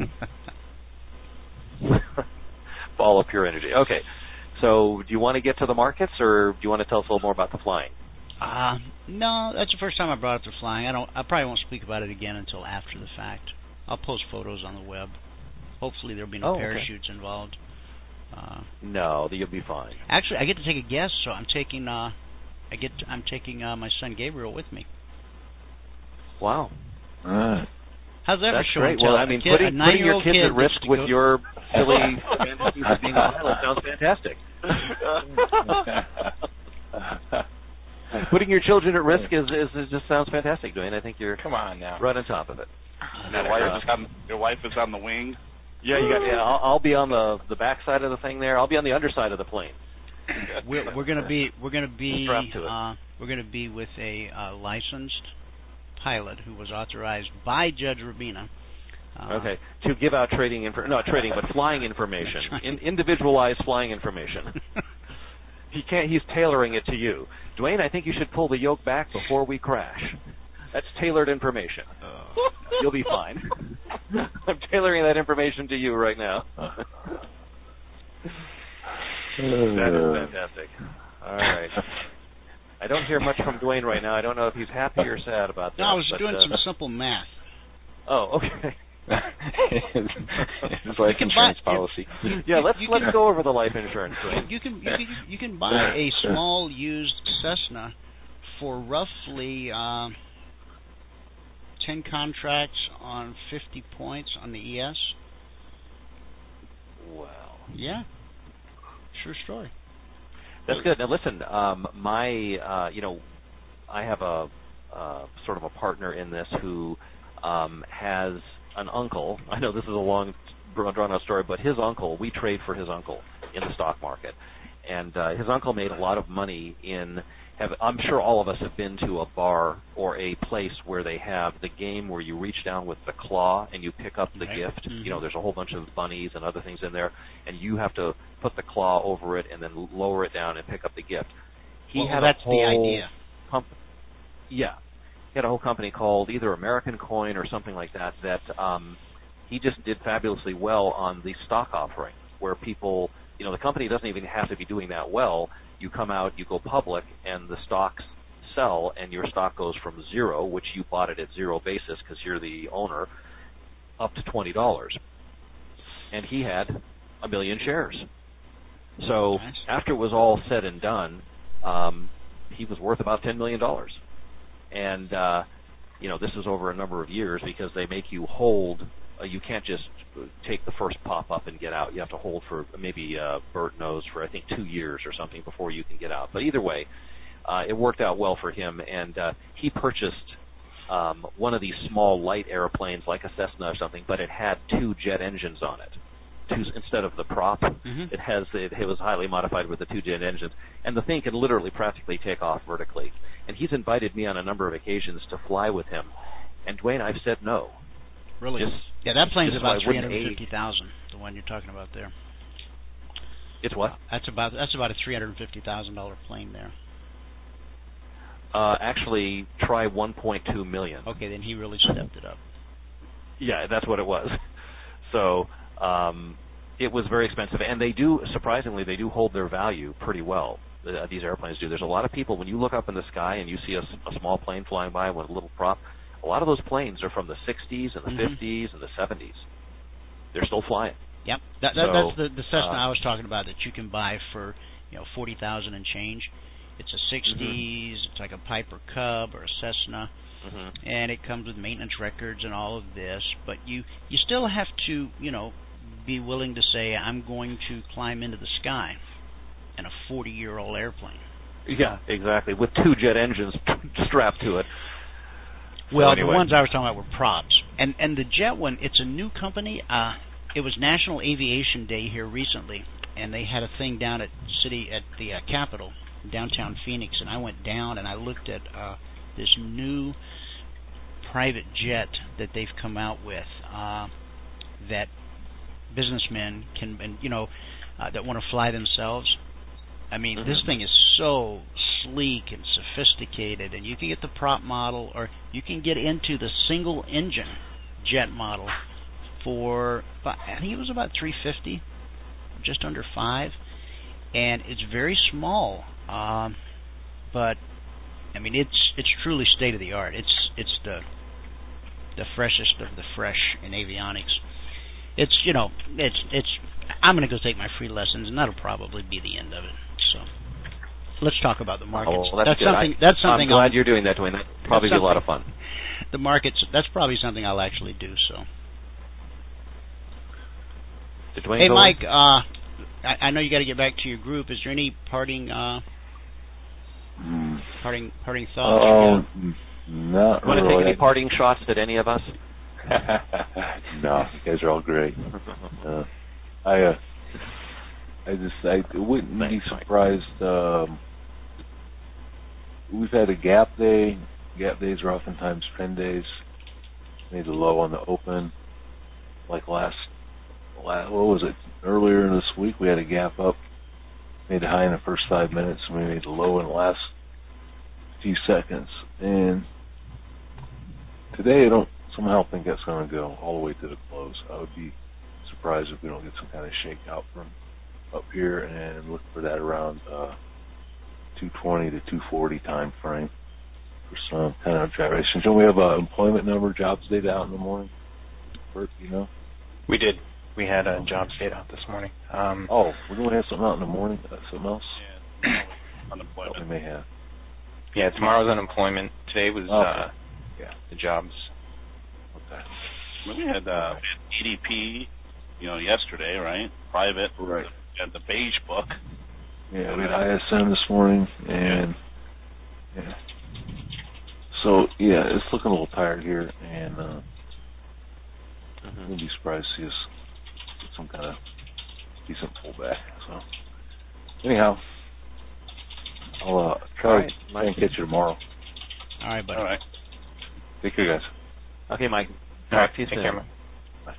Ball of pure energy. Okay. So, do you want to get to the markets, or do you want to tell us a little more about the flying? Uh, no, that's the first time I brought up the flying. I don't. I probably won't speak about it again until after the fact. I'll post photos on the web. Hopefully, there'll be no Oh, okay. parachutes involved. Uh, No, you'll be fine. actually, I get to take a guess, so I'm taking. Uh, I get. I'm taking uh, my son Gabriel with me. Wow. All right. How's that That's for show great. and tell? Well, I mean, A kid, putting, a putting your nine-year-old kids kid at risk gets to with go- your silly fantasies of being a pilot sounds fantastic. Putting your children at risk is, is, is just sounds fantastic, Dwayne. I think you're Come on now. right on top of it. Your wife is on. Your wife is on the wing. Yeah, you got. Yeah, I'll, I'll be on the the back side of the thing there. I'll be on the underside of the plane. We're, we're gonna be. We're gonna be. Strapped to it. Uh, we're gonna be with a uh, licensed pilot who was authorized by Judge Rubina. Uh, Okay, to give out trading info, not trading, but flying information, That's right. in, individualized flying information. He can't. He's tailoring it to you, Dwayne. I think you should pull the yoke back before we crash. That's tailored information. You'll be fine. I'm tailoring that information to you right now. That is fantastic. All right. I don't hear much from Dwayne right now. I don't know if he's happy or sad about that. no, I was but, doing uh, some simple math. Oh, okay. His life You can buy- insurance policy. you- Yeah, let's you let's can- go over the life insurance, Dwayne. You can you can you can buy a small used Cessna for roughly uh, ten contracts on fifty points on the E S. Wow. Yeah, sure story. That's good. Now listen, um, my uh, you know, I have a uh, sort of a partner in this who um, has an uncle. I know this is a long, drawn out story, but his uncle, we trade for his uncle in the stock market, and uh, his uncle made a lot of money in. Have, I'm sure all of us have been to a bar or a place where they have the game where you reach down with the claw and you pick up the Right. gift. Mhm. You know, there's a whole bunch of bunnies and other things in there, and you have to put the claw over it and then lower it down and pick up the gift. He Well, had that's a whole the idea. comp- yeah, he had a whole company called either American Coin or something like that. That um, he just did fabulously well on the stock offering, where people, you know, the company doesn't even have to be doing that well. You come out, you go public, and the stocks sell, and your stock goes from zero, which you bought it at zero basis because you're the owner, up to twenty dollars. And he had a million shares. So Nice. after it was all said and done, um, he was worth about ten million dollars. And, uh, you know, this is over a number of years because they make you hold. Uh, you can't just take the first pop up and get out. You have to hold for maybe uh, Bert knows for I think two years or something before you can get out. But either way, uh, it worked out well for him, and uh, he purchased um, one of these small light airplanes like a Cessna or something, but it had two jet engines on it. Two, instead of the prop, Mhm. it has it, it was highly modified with the two jet engines, and the thing can literally practically take off vertically. And he's invited me on a number of occasions to fly with him, and Dwayne, I've said no. Really? Just- yeah, that plane's just about so I three wouldn't hundred fifty thousand. The one you're talking about there. It's what? That's about that's about a three hundred fifty thousand dollar plane there. Uh, actually, try one point two million. Okay, then he really stepped it up. Yeah, that's what it was. So, um, it was very expensive, and they do surprisingly they do hold their value pretty well. Uh, these airplanes do. There's a lot of people when you look up in the sky and you see a, a small plane flying by with a little prop. A lot of those planes are from the sixties and the mm-hmm. fifties and the seventies. They're still flying. Yep, that, that, so, that's the, the Cessna uh, I was talking about that you can buy for you know forty thousand and change. It's a sixties. Mm-hmm. It's like a Piper Cub or a Cessna, mm-hmm. and it comes with maintenance records and all of this. But you you still have to you know be willing to say I'm going to climb into the sky in a forty-year-old airplane. Yeah, exactly, with two jet engines strapped to it. Well, so anyway. The ones I was talking about were props, and and the jet one. It's a new company. Uh, it was National Aviation Day here recently, and they had a thing down at city at the uh, Capitol, downtown Phoenix, and I went down and I looked at uh, this new private jet that they've come out with uh, that businessmen can, and you know, uh, that want to fly themselves. I mean, mm-hmm. this thing is so sleek and sophisticated, and you can get the prop model, or you can get into the single-engine jet model for, I think it was about three hundred fifty dollars, just under five, and it's very small, um, but I mean, it's it's truly state-of-the-art. It's it's the the freshest of the fresh in avionics. It's you know, it's it's. I'm going to go take my free lessons, and that'll probably be the end of it. So, let's talk about the markets. Oh, well, that's, that's good. something. I, that's something. I'm glad I'll, you're doing that, Dwayne. That'll probably be a lot of fun. The markets. That's probably something I'll actually do. So. Did Dwayne hey, go Mike. in? Uh, I, I know you got to get back to your group. Is there any parting, uh, mm. parting, parting thoughts? Oh, uh, not Want really. to take any parting shots at any of us? No, you guys are all great. Uh, I, uh, I just, I wouldn't be surprised. Um, we've had a gap day. Gap days are oftentimes trend days. Made a low on the open. Like last, last, what was it? Earlier this week, we had a gap up. Made a high in the first five minutes, and we made a low in the last few seconds. And today, I don't somehow think that's going to go all the way to the close. I would be surprised if we don't get some kind of shakeout from up here, and look for that around uh, two twenty to two forty time frame for some kind of gyration. Don't we have an employment number, jobs data out in the morning? Bert, you know? We did. We had a jobs data out this morning. Um, oh, we're going to have something out in the morning? Uh, something else? Yeah, unemployment. Oh, we may have. Yeah, tomorrow's unemployment. Today was okay. uh, yeah the jobs. Okay. Well, we had uh, E D P, you know, yesterday, right? Private. Right. We had the beige book. Yeah, we had I S M this morning, and yeah. yeah. So yeah, it's looking a little tired here, and uh, mm-hmm. I wouldn't be surprised to see us get some kind of decent pullback. So anyhow, I'll uh, try, right. try and catch you tomorrow. All right, buddy. All right. Take care, guys. Okay, Mike. All right. Talk to you Take soon. care, Mike. Bye.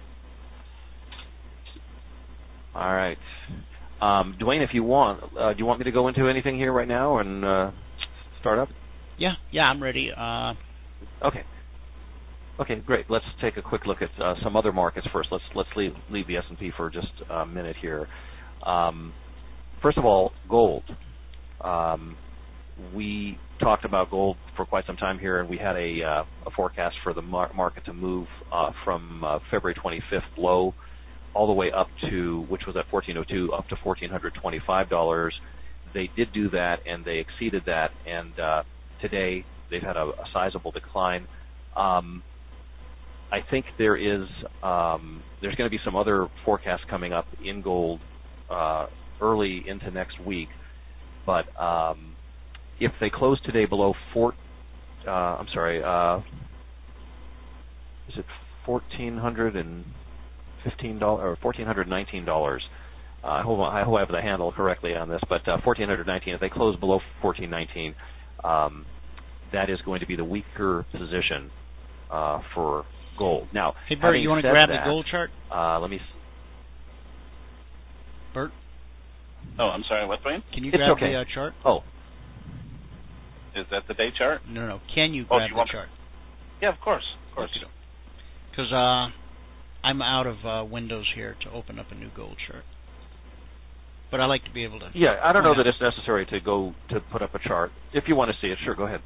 All right. Um, Dwayne, if you want, uh, do you want me to go into anything here right now and uh, start up? Yeah, yeah, I'm ready. Uh, okay. Okay, great. Let's take a quick look at uh, some other markets first. Let's let's leave leave the S and P for just a minute here. Um, first of all, gold. Um, we talked about gold for quite some time here, and we had a, uh, a forecast for the mar- market to move uh, from uh, February twenty-fifth low all the way up to, which was at fourteen oh two, up to one thousand four hundred twenty-five dollars. They did do that, and they exceeded that, and uh, today they've had a, a sizable decline. Um, I think there is um, there's going to be some other forecasts coming up in gold uh, early into next week, but um, if they close today below four, uh, I'm sorry, uh, is it fourteen hundred and fifteen dollars or fourteen hundred nineteen dollars? Uh, I hope I hope I have the handle correctly on this, but uh, fourteen hundred nineteen. If they close below fourteen nineteen, um, that is going to be the weaker position uh, for gold. Now, hey Bert, you want to grab that, the gold chart? Uh, let me. S- Bert. Oh, I'm sorry. What, Wayne? Can you it's grab okay. the uh, chart? Oh. Is that the day chart? No, no. Can you Oh, grab you the want chart? Yeah, of course, of course. Because uh, I'm out of uh, windows here to open up a new gold chart. But I like to be able to. Yeah, I don't know out. that it's necessary to go to put up a chart. If you want to see it, sure, go ahead.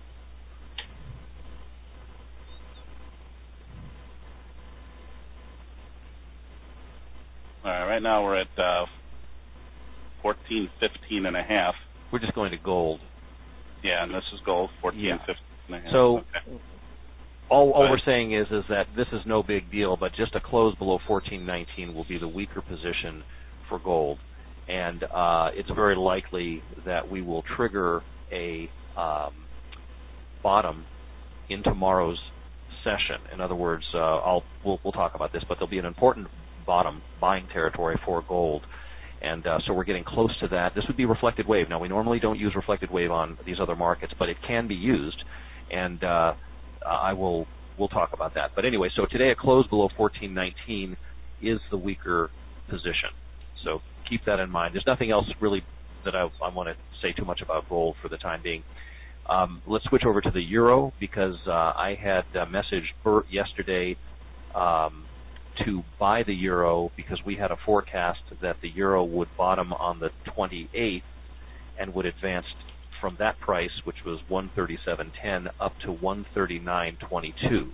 All right, right now we're at uh, fourteen fifteen and a half. We're just going to gold. Yeah, and this is gold, fourteen Yeah. fifteen and a half. So okay. all, all But- we're saying is is that this is no big deal, but just a close below fourteen nineteen will be the weaker position for gold. And uh, it's very likely that we will trigger a um, bottom in tomorrow's session. In other words, uh, I'll we'll, we'll talk about this, but there'll be an important bottom buying territory for gold. And uh, so we're getting close to that. This would be reflected wave. Now, we normally don't use reflected wave on these other markets, but it can be used, and uh, I will we'll talk about that. But anyway, so today a close below fourteen nineteen is the weaker position. So keep that in mind. There's nothing else really that I, I want to say too much about gold for the time being. Um, let's switch over to the euro because uh, I had uh, messaged Bert yesterday um, to buy the euro because we had a forecast that the euro would bottom on the twenty-eighth and would advance from that price, which was one thirty-seven ten, up to one thirty-nine twenty-two.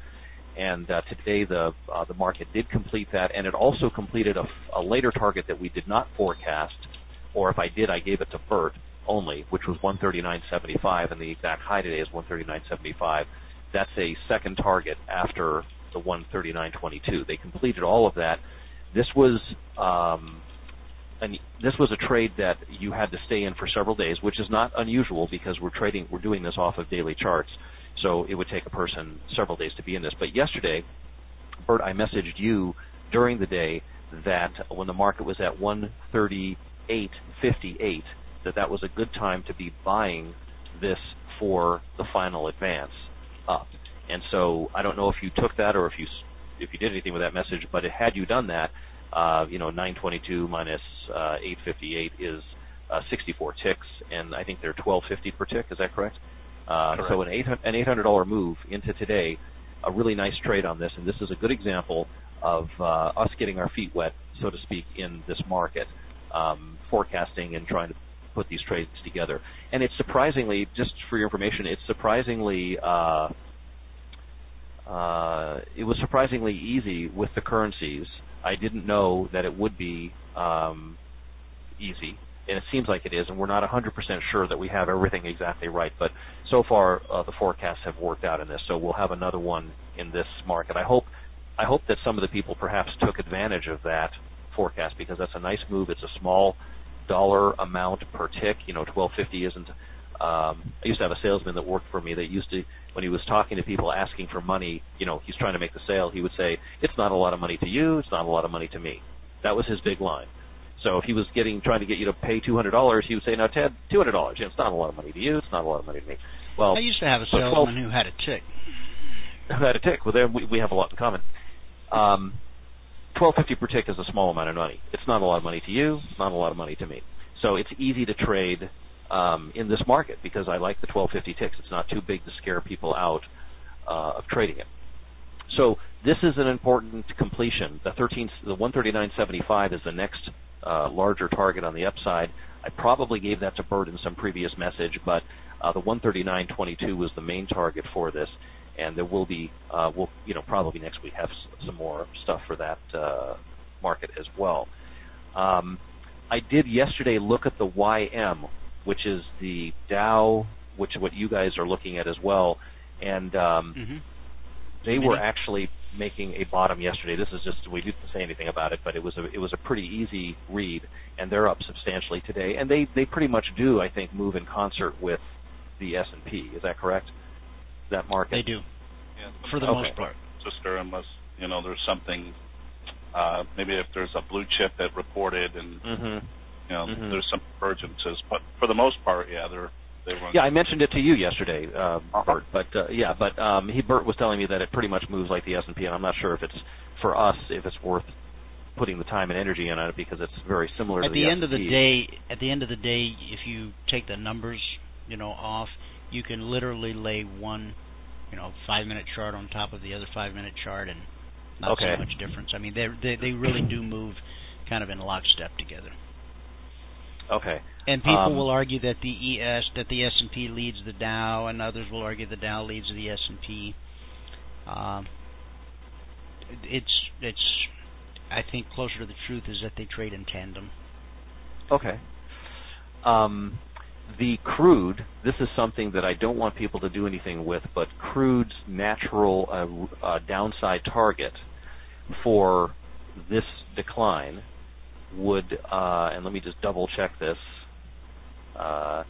And uh, today the uh, the market did complete that, and it also completed a, a later target that we did not forecast, or if I did, I gave it to Bert only, which was one thirty-nine seventy-five, and the exact high today is one thirty-nine seventy-five. That's a second target after the one thirty-nine twenty-two. They completed all of that. This was um, an, this was a trade that you had to stay in for several days, which is not unusual because we're trading we're doing this off of daily charts. So it would take a person several days to be in this. But yesterday, Bert, I messaged you during the day that when the market was at one thirty-eight fifty-eight, that that was a good time to be buying this for the final advance up. And so I don't know if you took that or if you if you did anything with that message, but had you done that, uh, you know, nine twenty-two minus uh, eight fifty-eight is uh, sixty-four ticks, and I think they're twelve fifty per tick. Is that correct? Uh, so an eight an eight hundred dollar move into today, a really nice trade on this, and this is a good example of uh, us getting our feet wet, so to speak, in this market, um, forecasting and trying to put these trades together. And it's surprisingly, just for your information, it's surprisingly, uh, uh, it was surprisingly easy with the currencies. I didn't know that it would be um, easy. And it seems like it is, and we're not one hundred percent sure that we have everything exactly right. But so far, uh, the forecasts have worked out in this, so we'll have another one in this market. I hope, I hope that some of the people perhaps took advantage of that forecast because that's a nice move. It's a small dollar amount per tick. You know, twelve fifty isn't. Um, I used to have a salesman that worked for me that used to, when he was talking to people asking for money, you know, he's trying to make the sale. He would say, "It's not a lot of money to you. It's not a lot of money to me." That was his big line. So if he was getting trying to get you to pay two hundred dollars, he would say, "Now, Ted, two hundred dollars. You know, it's not a lot of money to you. It's not a lot of money to me." Well, I used to have a so salesman who had a tick. Who had a tick. Well, then we, we have a lot in common. Um, twelve fifty per tick is a small amount of money. It's not a lot of money to you. It's not a lot of money to me. So it's easy to trade um, in this market because I like the twelve fifty ticks. It's not too big to scare people out uh, of trading it. So this is an important completion. The thirteen, the one thirty-nine seventy-five is the next uh, larger target on the upside. I probably gave that to Bert in some previous message, but uh, the one thirty-nine twenty-two was the main target for this, and there will be, uh, we'll, you know, probably next week have s- some more stuff for that uh, market as well. Um, I did yesterday look at the Y M, which is the Dow, which is what you guys are looking at as well, and um, Mm-hmm. they were actually making a bottom yesterday. This is just, we didn't say anything about it, but it was a it was a pretty easy read, and they're up substantially today. And they, they pretty much do, I think, move in concert with the S and P. Is that correct? That market? They do, Yeah, for the Okay. most part. Sister, unless you know there's something, uh, maybe if there's a blue chip that reported and Mm-hmm. you know Mhm. there's some divergences, but for the most part, yeah, they're they run. Yeah, I mentioned it to you yesterday, uh, Bert. But uh, yeah, but um, he Bert was telling me that it pretty much moves like the S and P, and I'm not sure if it's for us if it's worth putting the time and energy in on it because it's very similar At to the the end of the S and P. day, at the end of the day, if you take the numbers, you know, off, you can literally lay one, you know, five-minute chart on top of the other five-minute chart, and Not Okay. so much difference. I mean, they they they really do move kind of in lockstep together. Okay. And people Um, will argue that the E S that the S and P leads the Dow, and others will argue the Dow leads the S and P. Um, it's it's I think closer to the truth is that they trade in tandem. Okay. Um, the crude, this is something that I don't want people to do anything with, but crude's natural uh, uh, downside target for this decline would, uh, and let me just double check this. Uh,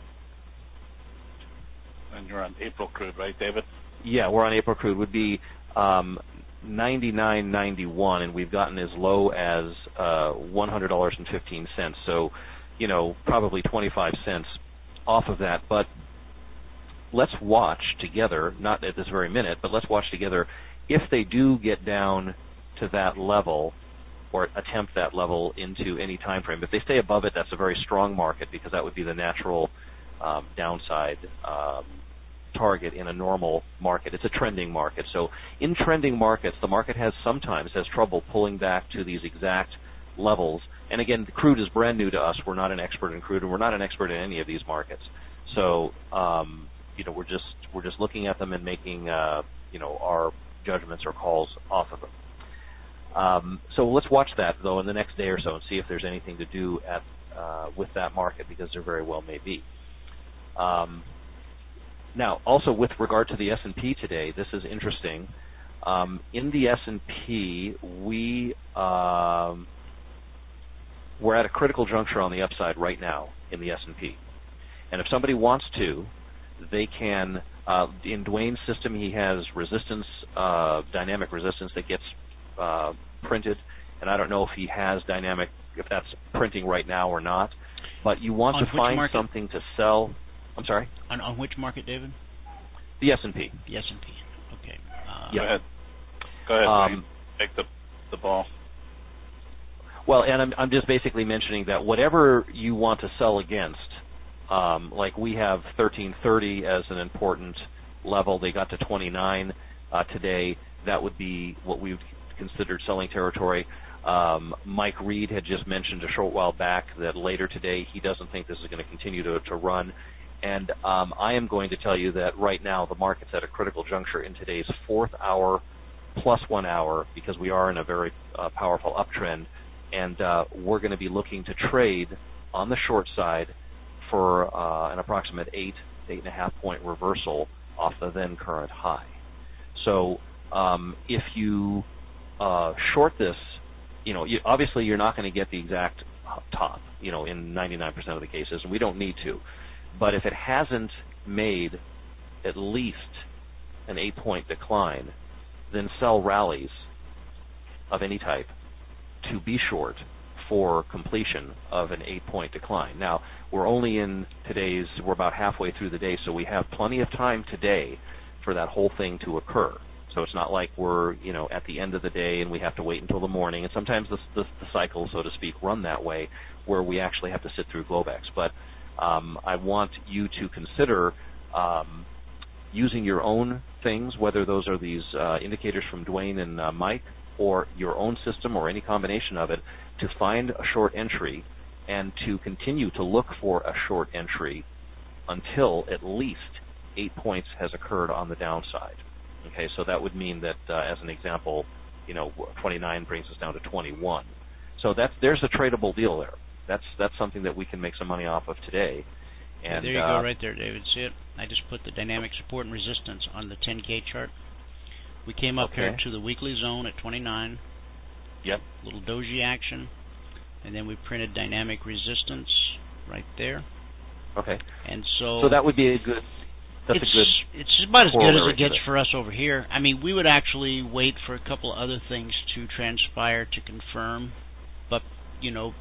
And you're on April crude, right, David? yeah, we're on April crude, would be um, ninety-nine ninety-one, and we've gotten as low as uh, one hundred dollars and fifteen cents. So, you know, probably twenty-five cents off of that. But let's watch together, not at this very minute, but let's watch together if they do get down to that level or attempt that level into any time frame. If they stay above it, that's a very strong market because that would be the natural um, downside um, target in a normal market. It's a trending market. So in trending markets, the market has sometimes has trouble pulling back to these exact levels. And again, crude is brand new to us. We're not an expert in crude, and we're not an expert in any of these markets. So um, you know, we're just we're just looking at them and making uh, you know our judgments or calls off of them. Um, so let's watch that though in the next day or so and see if there's anything to do at uh, with that market, because there very well may be. Um, now, also with regard to the S and P today, this is interesting. Um, in the S and P, we um, we're at a critical juncture on the upside right now in the S and P, and if somebody wants to, they can. Uh, in Dwayne's system, he has resistance, uh, dynamic resistance that gets uh, printed, and I don't know if he has dynamic, if that's printing right now or not. But you want On to find market? something to sell. I'm sorry. On, on which market, David? The S and P. The S and P. Okay. Uh, Yeah. Go ahead. Go ahead. Um, Take the the ball. Well, and I'm, I'm just basically mentioning that whatever you want to sell against, um, like we have thirteen thirty as an important level. They got to twenty-nine uh, today. That would be what we would consider selling territory. Um, Mike Reed had just mentioned a short while back that later today he doesn't think this is going to continue to, to run. And um, I am going to tell you that right now the market's at a critical juncture in today's fourth hour plus one hour, because we are in a very uh, powerful uptrend, and uh, we're going to be looking to trade on the short side for uh, an approximate eight, eight and a half point reversal off the then current high. So um, if you uh, short this, you know, you, obviously you're not going to get the exact top, you know, in ninety-nine percent of the cases, and we don't need to. But if it hasn't made at least an eight-point decline, then sell rallies of any type to be short for completion of an eight-point decline. Now, we're only in today's, we're about halfway through the day, so we have plenty of time today for that whole thing to occur. So it's not like we're, you know, at the end of the day and we have to wait until the morning. And sometimes the, the, the cycles, so to speak, run that way, where we actually have to sit through Globex. But um, I want you to consider um, using your own things, whether those are these uh, indicators from Dwayne and uh, Mike, or your own system, or any combination of it, to find a short entry and to continue to look for a short entry until at least eight points has occurred on the downside. Okay, so that would mean that, uh, as an example, you know, twenty-nine brings us down to twenty-one. So that's there's a tradable deal there. That's that's something that we can make some money off of today. And there you uh, go, right there, David. See it? I just put the dynamic support and resistance on the ten K chart. We came up okay. here to the weekly zone at twenty-nine. Yep. Little doji action, and then we printed dynamic resistance right there. Okay. And so, so that would be a good. That's it's, a good. It's about as good as it gets it. for us over here. I mean, we would actually wait for a couple other things to transpire to confirm, but you know,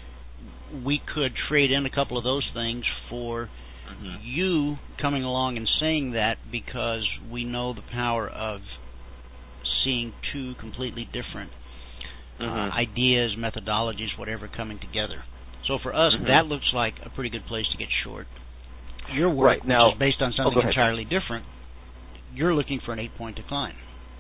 we could trade in a couple of those things for mm-hmm. you coming along and saying that, because we know the power of seeing two completely different mm-hmm. uh, ideas, methodologies, whatever, coming together. So for us, mm-hmm. that looks like a pretty good place to get short. Your work, right. now, which is based on something oh, entirely different, you're looking for an eight-point decline.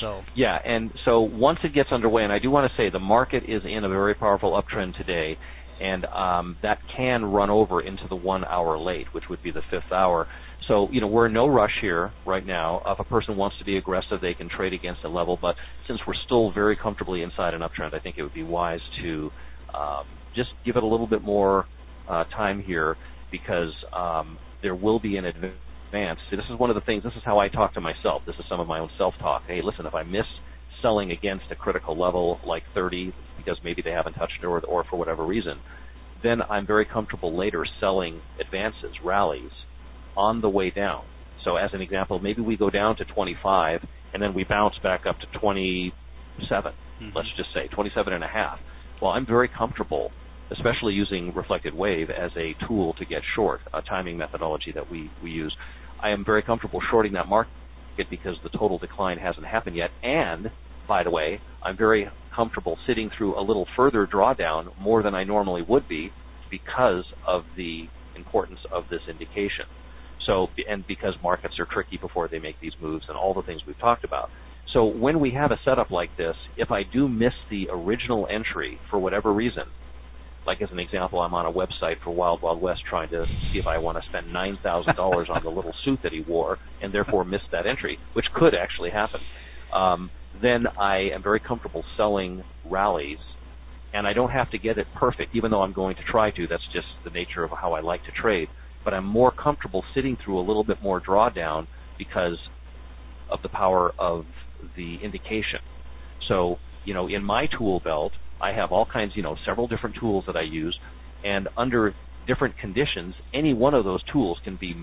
So yeah, and so once it gets underway, and I do want to say the market is in a very powerful uptrend today, and um, that can run over into the one hour late, which would be the fifth hour. So, you know, we're in no rush here right now. If a person wants to be aggressive, they can trade against a level, but since we're still very comfortably inside an uptrend, I think it would be wise to um, just give it a little bit more uh, time here, because um, there will be an advance. See, this is one of the things, this is how I talk to myself. This is some of my own self-talk. Hey, listen, if I miss selling against a critical level like thirty, because maybe they haven't touched it or, or for whatever reason, then I'm very comfortable later selling advances, rallies, on the way down. So as an example, maybe we go down to twenty-five, and then we bounce back up to twenty-seven, mm-hmm. let's just say, twenty-seven and a half. Well, I'm very comfortable, especially using reflected wave as a tool to get short, a timing methodology that we, we use. I am very comfortable shorting that market because the total decline hasn't happened yet. And, by the way, I'm very comfortable sitting through a little further drawdown, more than I normally would be, because of the importance of this indication. So, and because markets are tricky before they make these moves and all the things we've talked about. So when we have a setup like this, if I do miss the original entry for whatever reason, like as an example, I'm on a website for Wild Wild West trying to see if I want to spend nine thousand dollars on the little suit that he wore and therefore missed that entry, which could actually happen, um, then I am very comfortable selling rallies, and I don't have to get it perfect, even though I'm going to try to. That's just the nature of how I like to trade. But I'm more comfortable sitting through a little bit more drawdown because of the power of the indication. So, you know, in my tool belt, I have all kinds, you know, several different tools that I use, and under different conditions, any one of those tools can be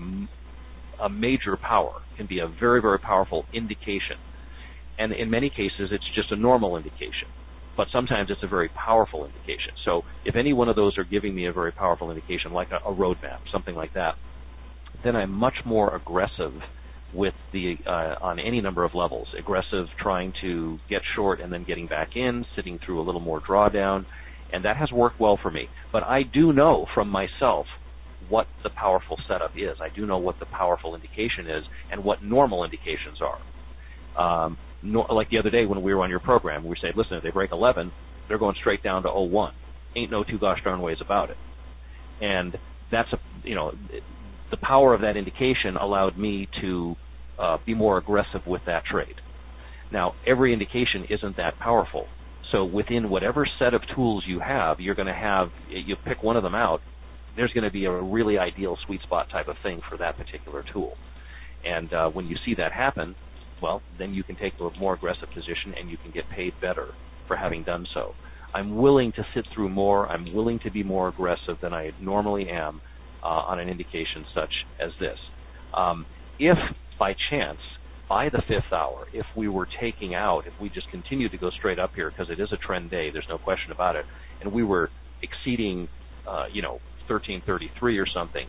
a major power, can be a very, very powerful indication. And in many cases, it's just a normal indication, but sometimes it's a very powerful indication. So if any one of those are giving me a very powerful indication, like a, a roadmap, something like that, then I'm much more aggressive with the uh, on any number of levels. Aggressive trying to get short and then getting back in, sitting through a little more drawdown, and that has worked well for me. But I do know from myself what the powerful setup is. I do know what the powerful indication is and what normal indications are. Um, no, like the other day when we were on your program, we said, listen, if they break eleven, they're going straight down to oh one. Ain't no two gosh darn ways about it. And that's a, you know, the power of that indication allowed me to uh, be more aggressive with that trade. Now, every indication isn't that powerful. So within whatever set of tools you have, you're going to have, you pick one of them out, there's going to be a really ideal sweet spot type of thing for that particular tool. And uh, when you see that happen, well, then you can take a more aggressive position and you can get paid better for having done so. I'm willing to sit through more. I'm willing to be more aggressive than I normally am Uh, on an indication such as this. Um, if, by chance, by the fifth hour, if we were taking out, if we just continued to go straight up here, because it is a trend day, there's no question about it, and we were exceeding, uh, you know, thirteen thirty-three or something,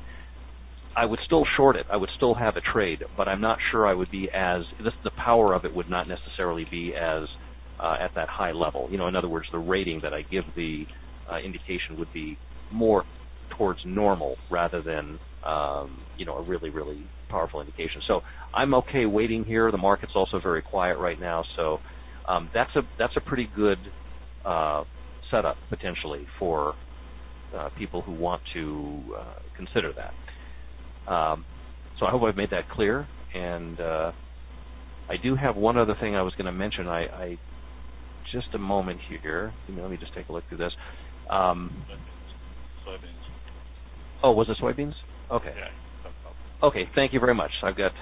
I would still short it. I would still have a trade, but I'm not sure I would be as, this, the power of it would not necessarily be as uh, at that high level. You know, in other words, the rating that I give the uh, indication would be more towards normal rather than um, you know, a really, really powerful indication. So I'm okay waiting here. The market's also very quiet right now, so um, that's a that's a pretty good uh, setup potentially for uh, people who want to uh, consider that. Um, so I hope I've made that clear. And uh, I do have one other thing I was going to mention. I, I just a moment here. Let me just take a look through this. Um, Soybeans. Oh, was it soybeans? Okay. Yeah. Okay, thank you very much. I've got,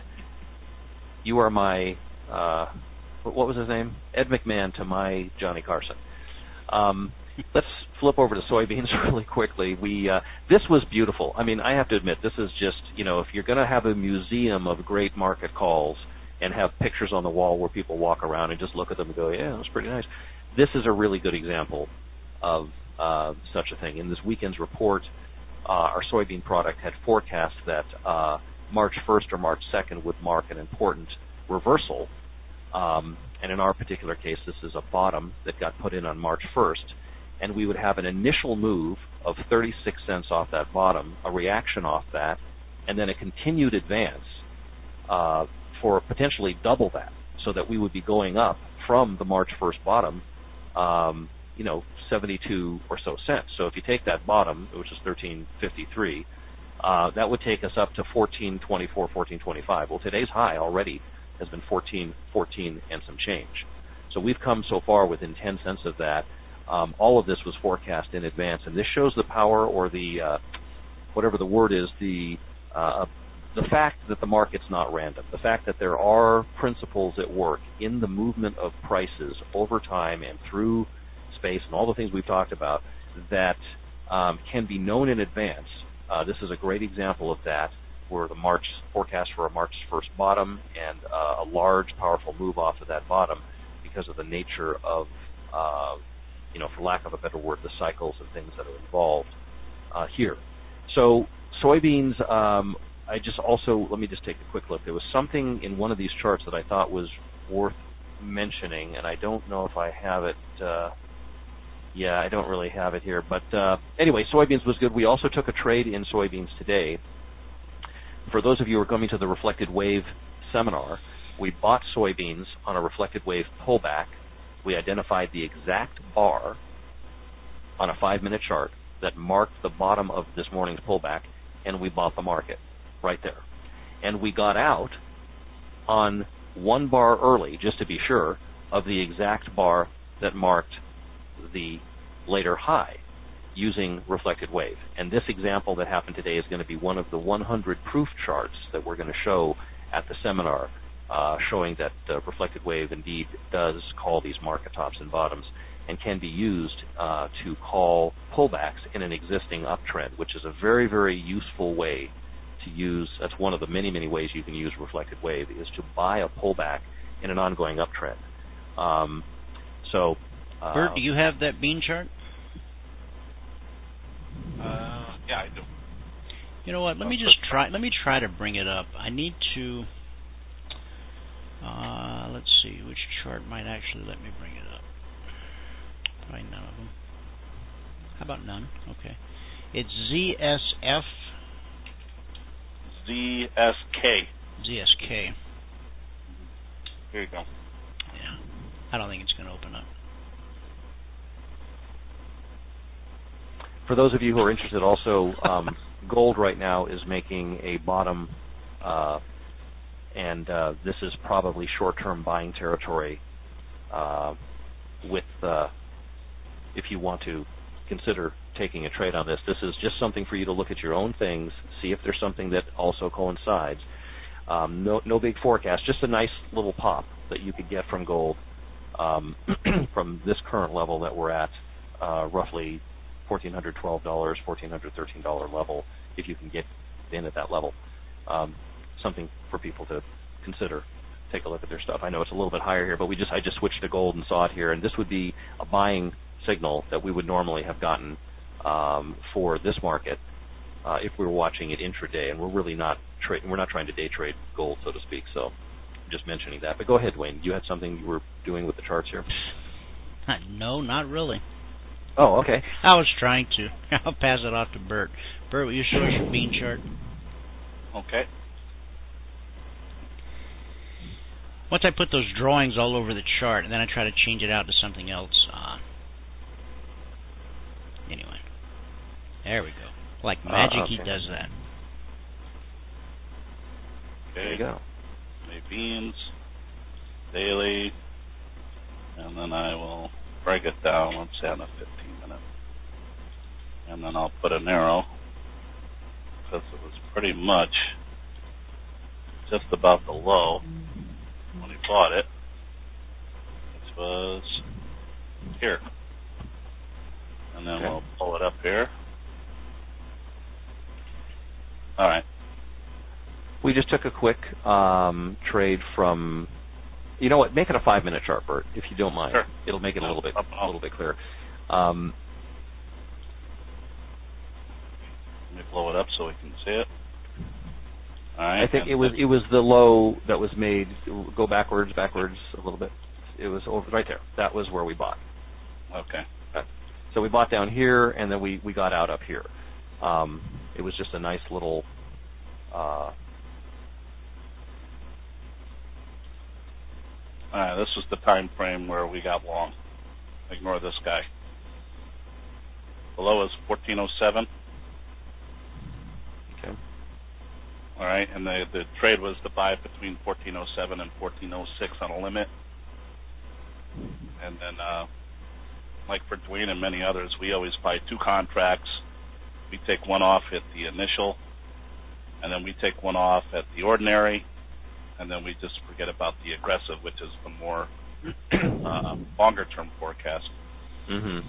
you are my, uh, what was his name? Ed McMahon to my Johnny Carson. Um, let's flip over to soybeans really quickly. We uh, this was beautiful. I mean, I have to admit, this is just, you know, if you're going to have a museum of great market calls and have pictures on the wall where people walk around and just look at them and go, yeah, that's pretty nice, this is a really good example of uh, such a thing. In this weekend's report, Uh, our soybean product had forecast that uh, March first or March second would mark an important reversal. Um, and in our particular case, this is a bottom that got put in on March first. And we would have an initial move of thirty-six cents off that bottom, a reaction off that, and then a continued advance uh, for potentially double that. so that we would be going up from the March first bottom, um, you know, seventy-two or so cents. So if you take that bottom, which is thirteen fifty-three, uh, that would take us up to fourteen twenty-four, fourteen twenty-five. Well, today's high already has been fourteen fourteen and some change. So we've come so far within ten cents of that. Um, all of this was forecast in advance, and this shows the power, or the uh, whatever the word is, the uh, the fact that the market's not random, the fact that there are principles at work in the movement of prices over time and through space and all the things we've talked about that um, can be known in advance. Uh, this is a great example of that, where the March forecast for a March first bottom and uh, a large, powerful move off of that bottom because of the nature of, uh, you know, for lack of a better word, the cycles and things that are involved uh, here. So soybeans, um, I just also, let me just take a quick look. There was something in one of these charts that I thought was worth mentioning, and I don't know if I have it. Uh, yeah, I don't really have it here. But uh, anyway, soybeans was good. We also took a trade in soybeans today. For those of you who are coming to the Reflected Wave seminar, we bought soybeans on a Reflected Wave pullback. We identified the exact bar on a five-minute chart that marked the bottom of this morning's pullback, and we bought the market right there. And we got out on one bar early, just to be sure, of the exact bar that marked the later high using Reflected Wave. And this example that happened today is going to be one of the one hundred proof charts that we're going to show at the seminar, uh, showing that uh, Reflected Wave indeed does call these market tops and bottoms and can be used uh, to call pullbacks in an existing uptrend, which is a very, very useful way to use. That's one of the many, many ways you can use Reflected Wave, is to buy a pullback in an ongoing uptrend. Um, so, uh, Bert, do you have that bean chart? Uh, yeah, I do. You know what? Let me just try. Let me try to bring it up. I need to. Uh, let's see which chart might actually let me bring it up. Probably none of them. How about none? Okay. It's Z S F. Z S K. Z S K. Here you go. Yeah. I don't think it's going to open up. For those of you who are interested, also, um, gold right now is making a bottom, uh, and uh, this is probably short-term buying territory uh, with, uh, if you want to consider taking a trade on this. This is just something for you to look at your own things, see if there's something that also coincides. Um, no, no big forecast, just a nice little pop that you could get from gold um, from this current level that we're at, uh, roughly one thousand four hundred twelve dollars, one thousand four hundred thirteen dollars level, if you can get in at that level. Um, something for people to consider. Take a look at their stuff. I know it's a little bit higher here, but we just I just switched to gold and saw it here, and this would be a buying signal that we would normally have gotten um, for this market uh, if we were watching it intraday, and we're really not tra- we're not trying to day trade gold, so to speak. So, just mentioning that. But go ahead, Wayne. You had something you were doing with the charts here. No, not really. Oh, okay. I was trying to. I'll pass it off to Bert. Bert, will you show us your bean chart? Okay. Once I put those drawings all over the chart, and then I try to change it out to something else. Uh, anyway, there we go. Like magic, uh, okay. he does that. Okay. There you go. My beans, daily, and then I will break it down, let's say on a fifteen minute. And then I'll put an arrow, because it was pretty much just about the low when he bought it, which was here. And then Okay. we'll pull it up here. All right. We just took a quick um, trade from. You know what? Make it a five-minute chart, Bert, if you don't mind. Sure. It'll make it a little bit Up, a little bit clearer. Um, Let me blow it up so we can see it. All right. I think it was it was the low that was made. Go backwards, backwards a little bit. It was over right there. That was where we bought. Okay. So we bought down here, and then we, we got out up here. Um, it was just a nice little. Uh, Uh, this was the time frame where we got long. Ignore this guy. Below is fourteen oh seven. Okay. All right, and the the trade was to buy between fourteen oh seven and fourteen oh six on a limit. And then, uh, like for Dwayne and many others, we always buy two contracts. We take one off at the initial, and then we take one off at the ordinary, and then we just forget about the aggressive, which is the more uh, longer-term forecast. Mm-hmm.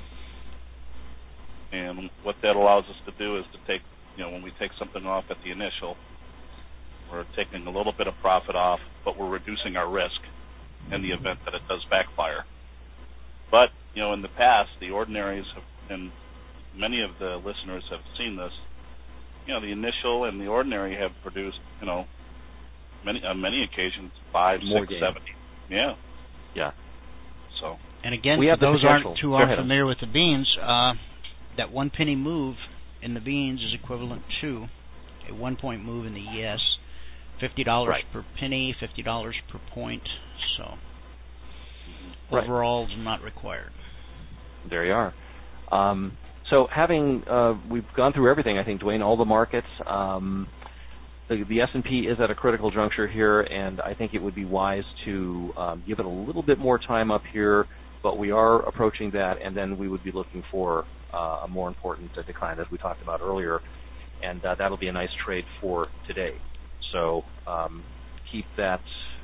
And what that allows us to do is to take, you know, when we take something off at the initial, we're taking a little bit of profit off, but we're reducing our risk in the event that it does backfire. But, you know, in the past, the ordinaries have, and many of the listeners have seen this, you know, the initial and the ordinary have produced, you know, many on many occasions, five, More six, gain. seven. Yeah. Yeah. So. And again, We for have the those aren't potential. too Go aren't ahead. familiar with the beans, uh, that one penny move in the beans is equivalent to a one point move in the E S. Fifty dollars Right. per penny, fifty dollars per point. So Right. overall, is not required. There you are. Um, so having uh, we've gone through everything, I think, Dwayne, all the markets. Um, the, the S and P is at a critical juncture here, and I think it would be wise to um, give it a little bit more time up here. But we are approaching that, and then we would be looking for uh, a more important uh, decline, as we talked about earlier, and uh, that'll be a nice trade for today. So um, keep that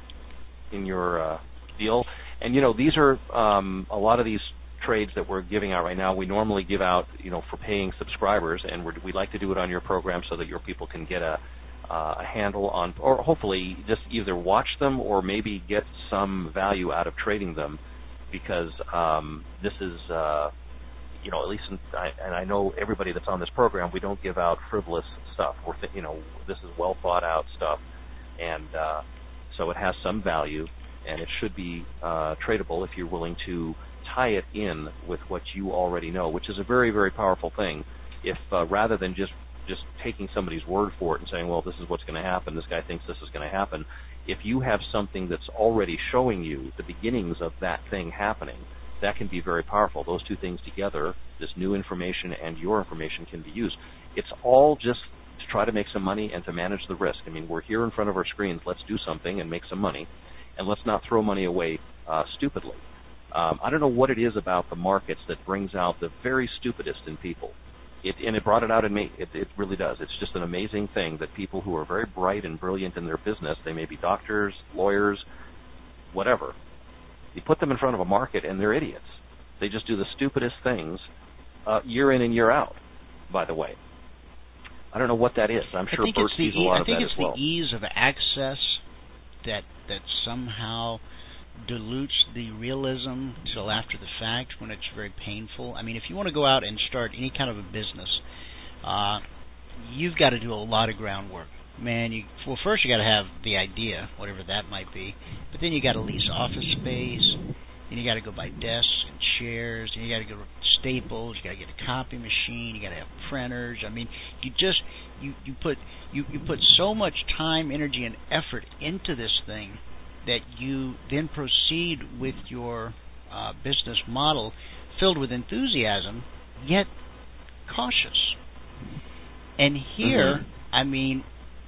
in your uh, deal. And, you know, these are um, a lot of these trades that we're giving out right now, we normally give out, you know, for paying subscribers, and we're, we like to do it on your program so that your people can get a, uh, a handle on, or hopefully just either watch them or maybe get some value out of trading them, because um, this is, uh, you know, at least, in, I, and I know everybody that's on this program, we don't give out frivolous stuff. We're, th- you know, this is well thought out stuff, and uh, so it has some value, and it should be uh, tradable if you're willing to tie it in with what you already know, which is a very, very powerful thing. If uh, rather than just just taking somebody's word for it and saying, well, this is what's going to happen, this guy thinks this is going to happen, if you have something that's already showing you the beginnings of that thing happening, that can be very powerful. Those two things together, this new information and your information, can be used. It's all just to try to make some money and to manage the risk. I mean, we're here in front of our screens. Let's do something and make some money, and let's not throw money away uh, stupidly. Um, I don't know what it is about the markets that brings out the very stupidest in people. It, and it brought it out in me. It, it really does. It's just an amazing thing that people who are very bright and brilliant in their business, they may be doctors, lawyers, whatever, you put them in front of a market and they're idiots. They just do the stupidest things uh, year in and year out, by the way. I don't know what that is. I'm sure Bert sees a lot I of think that it's as well. the ease of access that that somehow dilutes the realism till after the fact when it's very painful. I mean, if you want to go out and start any kind of a business, uh, you've got to do a lot of groundwork. Man, you well, first you got to have the idea, whatever that might be, but then you got to lease office space, and you got to go buy desks and chairs, and you got to go to Staples, you got to get a copy machine, you got to have printers. I mean, you just you you put you you put so much time, energy, and effort into this thing that you then proceed with your uh, business model filled with enthusiasm, yet cautious. And here, mm-hmm. I mean,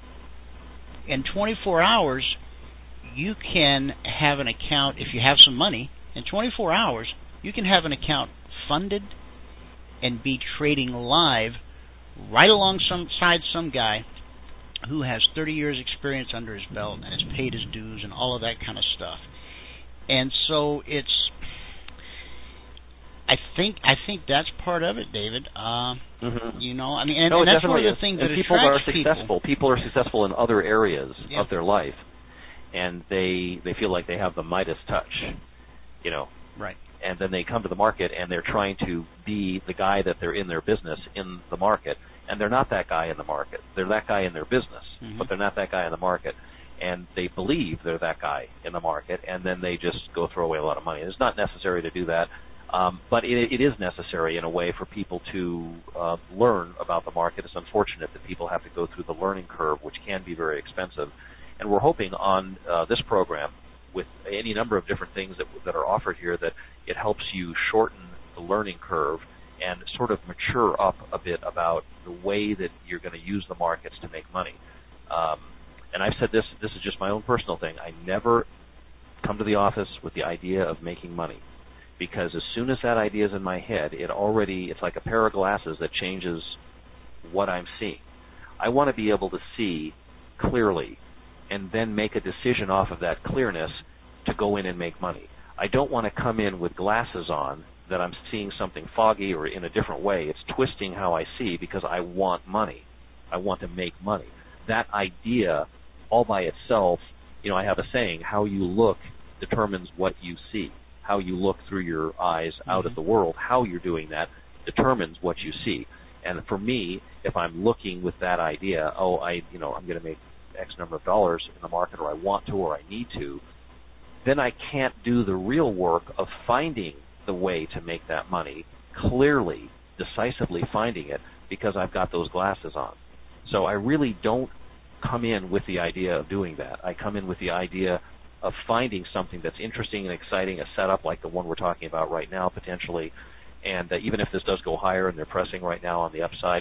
in twenty-four hours, you can have an account, if you have some money, in twenty-four hours, you can have an account funded and be trading live right alongside some guy who has thirty years experience under his belt and has paid his dues and all of that kind of stuff. And so it's, I think I think that's part of it, David. Uh, mm-hmm. You know, I mean, and, no, and that's one of the is. things and that people are attracts successful. People. people are successful in other areas yeah. of their life, and they they feel like they have the Midas touch, you know. Right. And then they come to the market and they're trying to be the guy that they're in their business in the market, and they're not that guy in the market. They're that guy in their business, mm-hmm. but they're not that guy in the market. And they believe they're that guy in the market, and then they just go throw away a lot of money. It's not necessary to do that, um, but it, it is necessary in a way for people to uh, learn about the market. It's unfortunate that people have to go through the learning curve, which can be very expensive. And we're hoping on uh, this program with any number of different things that that are offered here that it helps you shorten the learning curve and sort of mature up a bit about the way that you're going to use the markets to make money. Um, and I've said this, this is just my own personal thing. I never come to the office with the idea of making money, because as soon as that idea is in my head, it already, it's like a pair of glasses that changes what I'm seeing. I want to be able to see clearly and then make a decision off of that clearness to go in and make money. I don't want to come in with glasses on that I'm seeing something foggy or in a different way. It's twisting how I see because I want money. I want to make money. That idea all by itself, you know, I have a saying, how you look determines what you see. How you look through your eyes out mm-hmm. at the world, how you're doing that determines what you see. And for me, if I'm looking with that idea, oh, I, you know, I'm going to make X number of dollars in the market, or I want to, or I need to, then I can't do the real work of finding the way to make that money clearly, decisively finding it, because I've got those glasses on. So I really don't come in with the idea of doing that. I come in with the idea of finding something that's interesting and exciting, a setup like the one we're talking about right now, potentially, and uh, even if this does go higher and they're pressing right now on the upside,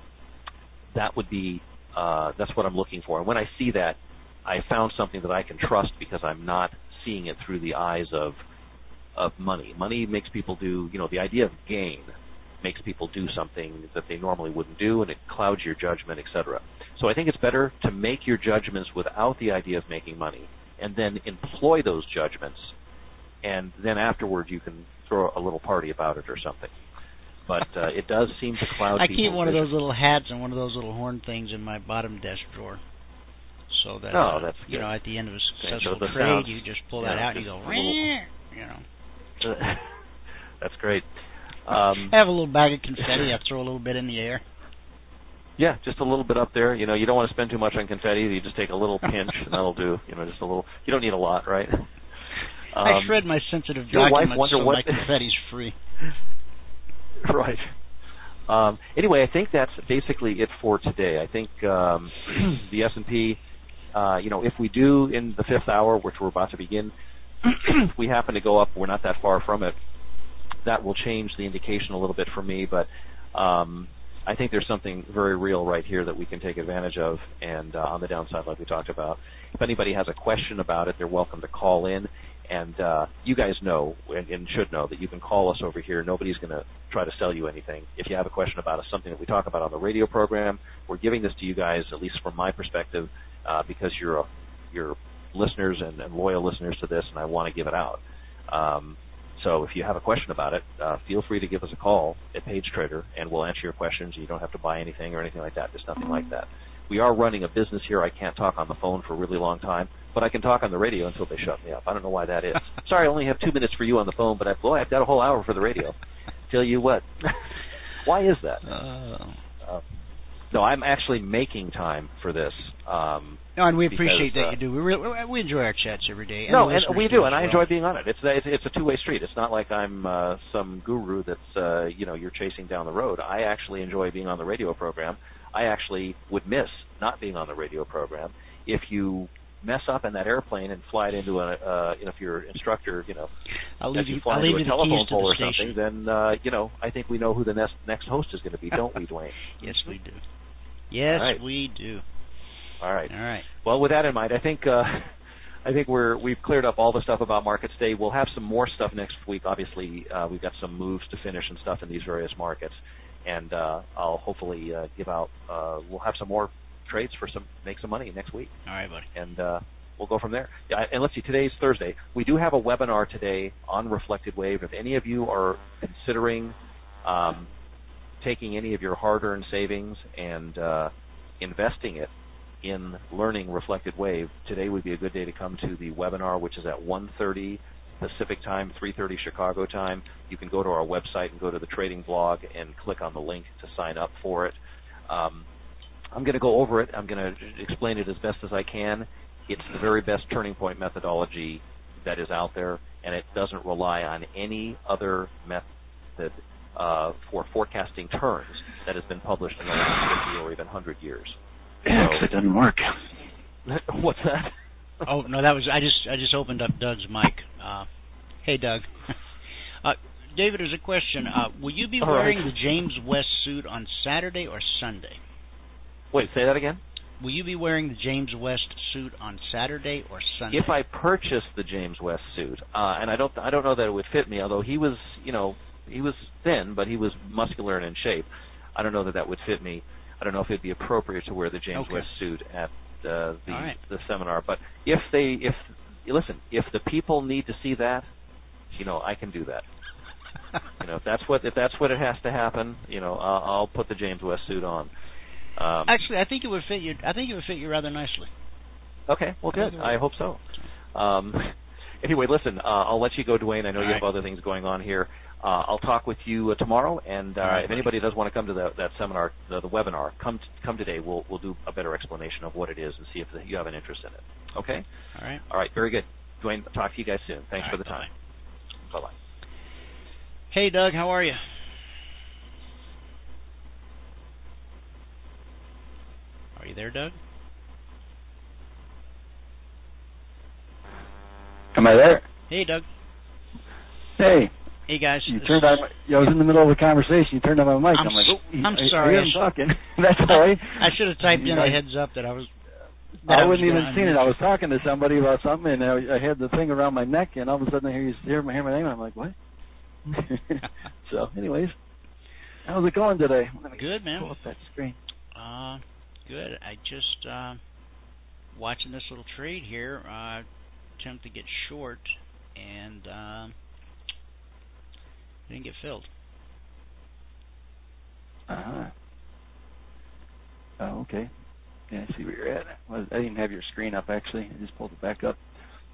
that would be, uh, that's what I'm looking for. And when I see that, I found something that I can trust because I'm not seeing it through the eyes of of money. Money makes people do, you know, the idea of gain makes people do something that they normally wouldn't do, and it clouds your judgment, et cetera. So I think it's better to make your judgments without the idea of making money, and then employ those judgments, and then afterward you can throw a little party about it or something. But uh, it does seem to cloud I people's keep one of vision. those little hats and one of those little horn things in my bottom desk drawer. So that, oh, uh, that's you good. know, at the end of a Okay, successful so trade, sounds, you just pull yeah, that out and you just go, a little, you know. That's great. Um, I have a little bag of confetti. I throw a little bit in the air. Yeah, just a little bit up there. You know, you don't want to spend too much on confetti. You just take a little pinch, and that'll do. You know, just a little. You don't need a lot, right? Um, I shred my sensitive your wife documents wonder so what my confetti's free. Right. Um, anyway, I think that's basically it for today. I think um, the S and P, uh, you know, if we do in the fifth hour, which we're about to begin, if we happen to go up, we're not that far from it, that will change the indication a little bit for me, but um, I think there's something very real right here that we can take advantage of, and uh, on the downside, like we talked about. If anybody has a question about it, they're welcome to call in, and uh, you guys know and, and should know that you can call us over here. Nobody's going to try to sell you anything. If you have a question about something that we talk about on the radio program, we're giving this to you guys, at least from my perspective, uh, because you're a, you're listeners and, and loyal listeners to this, and I want to give it out. Um, So if you have a question about it, uh, feel free to give us a call at Page Trader, and we'll answer your questions. You don't have to buy anything or anything like that. There's nothing like that. We are running a business here. I can't talk on the phone for a really long time, but I can talk on the radio until they shut me up. I don't know why that is. Sorry, I only have two minutes for you on the phone, but I, boy, I've got a whole hour for the radio. Tell you what. Why is that? Uh, Uh, no, I'm actually making time for this. Um, no, and we because, appreciate that uh, you do. We really, we enjoy our chats every day. And no, the and listeners we do, as and I well. enjoy being on it. It's it's, it's a two-way street. It's not like I'm uh, some guru that's uh, you know you're chasing down the road. I actually enjoy being on the radio program. I actually would miss not being on the radio program if you mess up in that airplane and fly it into a uh, you know if your instructor you know I'll leave if you you, fly I'll into leave a you the telephone keys to pole the or station. something, then uh, you know I think we know who the next next host is going to be, don't we, Dwayne? Yes, we do. Yes, right. we do. All right. All right. Well, with that in mind, I think uh, I think we're we've cleared up all the stuff about markets today. We'll have some more stuff next week. Obviously, uh, we've got some moves to finish and stuff in these various markets, and uh, I'll hopefully uh, give out. Uh, we'll have some more trades for some make some money next week. All right, buddy. And uh, we'll go from there. Yeah, and let's see. Today's Thursday. We do have a webinar today on Reflected Wave. If any of you are considering um, taking any of your hard-earned savings and uh, investing it in learning Reflected Wave, today would be a good day to come to the webinar, which is at one thirty Pacific time, three thirty Chicago time. You can go to our website and go to the trading blog and click on the link to sign up for it. Um, I'm going to go over it. I'm going to explain it as best as I can. It's the very best turning point methodology that is out there, and it doesn't rely on any other method uh, for forecasting turns that has been published in the last fifty or even one hundred years. Yeah, 'cause it doesn't work. What's that? Oh no, that was I just I just opened up Doug's mic. Uh, hey, Doug. uh, David, there's a question. Uh, will you be All wearing right. the James West suit on Saturday or Sunday? Wait, say that again? Will you be wearing the James West suit on Saturday or Sunday? If I purchased the James West suit, uh, and I don't, I don't know that it would fit me. Although he was, you know, he was thin, but he was muscular and in shape. I don't know that that would fit me. I don't know if it'd be appropriate to wear the James Okay. West suit at uh, the All right. the seminar. But if they, if listen, if the people need to see that, you know, I can do that. You know, if that's what if that's what it has to happen, you know, I'll, I'll put the James West suit on. Um, Actually, I think it would fit you. I think it would fit you rather nicely. Okay, well, good. I hope so. Um, anyway, listen, uh, I'll let you go, Dwayne. I know All you right. have other things going on here. Uh, I'll talk with you uh, tomorrow, and uh, All right, if buddy. anybody does want to come to the, that seminar, the, the webinar, come t- come today. We'll we'll do a better explanation of what it is and see if the, you have an interest in it. Okay? All right. All right, very good. Dwayne, talk to you guys soon. Thanks All for right, the time. Bye-bye. Hey, Doug, how are you? Are you there, Doug? Am I there? Hey, Doug. Hey, Hey, guys. you this turned is- on. My, I was in the middle of a conversation. You turned on my mic. I'm I'm, like, so- oh, I'm I, sorry. I hear him talking. That's all right. I should have typed in I- a heads up that I was. That I, I was wouldn't even gonna seen it. unmute I you. was talking to somebody about something, and I, I had the thing around my neck, and all of a sudden I hear you hear my, hear my name, and I'm like, what? So, anyways, how's it going today? Let me Good, man. pull up that screen. Uh, good. I just uh, watching this little trade here. Uh, attempt to get short, and uh, didn't get filled. Uh-huh. Oh, okay. Yeah, I see where you're at. Well, I didn't have your screen up, actually. I just pulled it back up.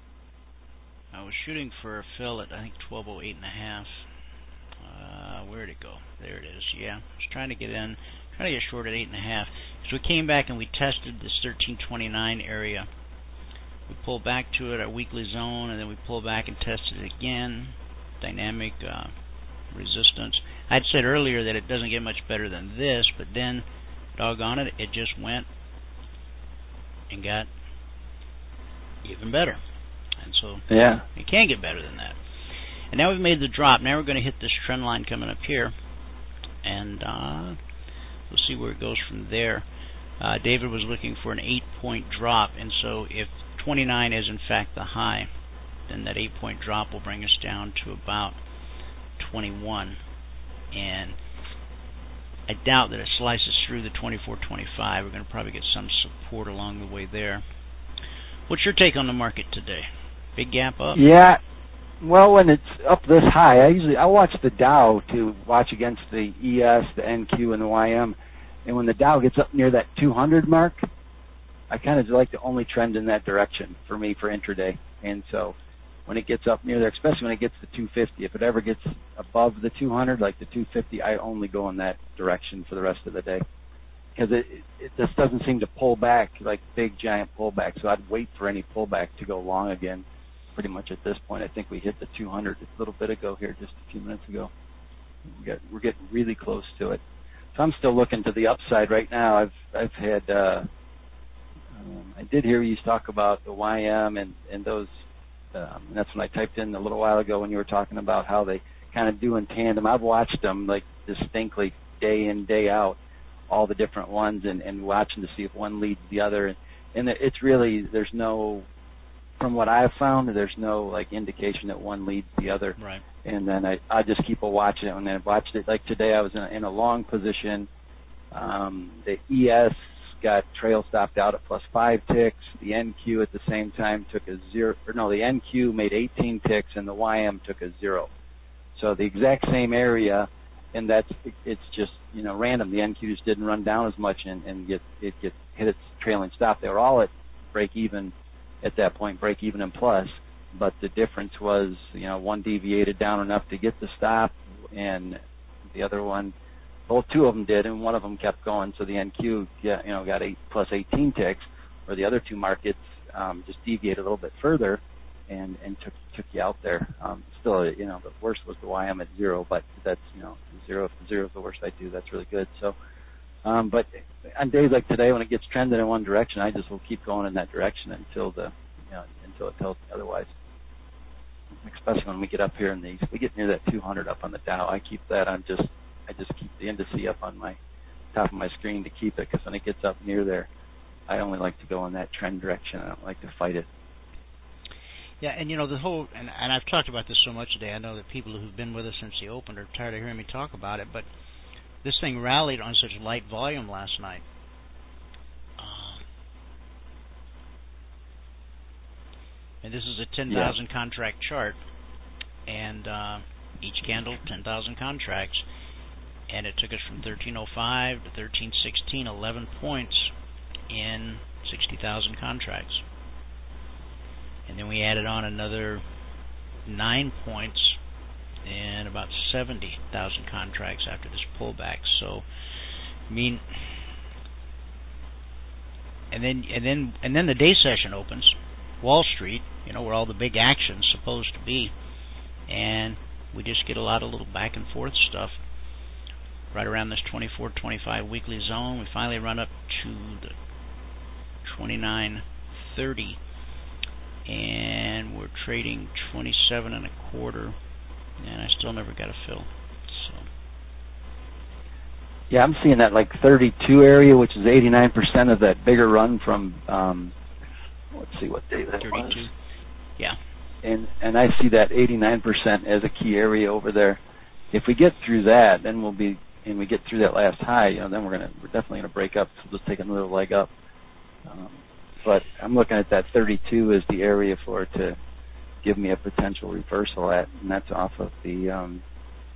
I was shooting for a fill at, I think, twelve oh eight and a half. Uh, where'd it go? There it is. Yeah, I was trying to get in, trying to get short at eight and a half. So we came back and we tested this thirteen twenty-nine area. We pulled back to it, our weekly zone, and then we pulled back and tested it again. Dynamic uh, resistance. I'd said earlier that it doesn't get much better than this, but then, doggone it, it just went and got even better. And so Yeah. it can't get better than that. And now we've made the drop. Now we're going to hit this trend line coming up here. And uh, we'll see where it goes from there. Uh, David was looking for an eight-point drop. And so if twenty-nine is, in fact, the high, then that eight-point drop will bring us down to about twenty-one. And I doubt that it slices through the twenty-four twenty-five. We're going to probably get some support along the way there. What's your take on the market today? Big gap up? Yeah. Well, when it's up this high, I usually I watch the Dow to watch against the E S, the N Q, and the Y M. And when the Dow gets up near that two hundred mark, I kind of like to only trend in that direction for me for intraday. And so when it gets up near there, especially when it gets to two fifty, if it ever gets above the two hundred, like the two fifty, I only go in that direction for the rest of the day. Because it, it just doesn't seem to pull back, like big, giant pullback. So I'd wait for any pullback to go long again. Pretty much at this point, I think we hit the two hundred a little bit ago here, just a few minutes ago. We got, we're getting really close to it. So I'm still looking to the upside right now. I've I've had uh, um, I did hear you talk about the Y M and and those. Um, and that's when I typed in a little while ago when you were talking about how they kind of do in tandem. I've watched them like distinctly day in, day out, all the different ones, and, and watching to see if one leads the other. And, and it's really, there's no, from what I've found, there's no like indication that one leads the other. Right. And then I, I just keep watching it, and then I watched it. Like today I was in a, in a long position. Um, the E S got trail stopped out at plus five ticks. The N Q at the same time took a zero, or no, the N Q made eighteen ticks, and the Y M took a zero. So the exact same area, and that's it's just you know random. The N Q just didn't run down as much and, and get it get hit its trailing stop. They were all at break even at that point, break even and plus. But the difference was you know one deviated down enough to get the stop, and the other one. Both two of them did, and one of them kept going. So the N Q, yeah, you know, got eight plus eighteen ticks, where the other two markets um, just deviated a little bit further, and and took took you out there. Um, still, you know, the worst was the Y M at zero, but that's you know zero. If the zero is the worst I do, that's really good. So, um, but on days like today when it gets trended in one direction, I just will keep going in that direction until the know, until it tells me otherwise. Especially when we get up here in these, we get near that two hundred up on the Dow. I keep that on just, I just keep the indice up on my top of my screen to keep it, because when it gets up near there, I only like to go in that trend direction. I don't like to fight it. Yeah, and you know, the whole, and, and I've talked about this so much today, I know that people who've been with us since the open are tired of hearing me talk about it, but this thing rallied on such light volume last night. Uh, and this is a ten thousand yeah. contract chart, and uh, each candle, ten thousand contracts, and it took us from thirteen oh five to thirteen sixteen, eleven points in sixty thousand contracts. And then we added on another nine points in about seventy thousand contracts after this pullback. So, I mean, and then and then and then the day session opens, Wall Street, you know, where all the big action's supposed to be, and we just get a lot of little back and forth stuff right around this twenty-four twenty-five weekly zone. We finally run up to the twenty-nine thirty. And we're trading twenty-seven and a quarter, and I still never got a fill. So, yeah, I'm seeing that like thirty-two area, which is eighty-nine percent of that bigger run from. Um, let's see what day that thirty-two. Was. Yeah. And and I see that eighty-nine percent as a key area over there. If we get through that, then we'll be, and we get through that last high, you know, then we're gonna we're definitely gonna break up. So we'll just take another leg up. Um, But I'm looking at that thirty-two as the area for it to give me a potential reversal at, and that's off of the, um,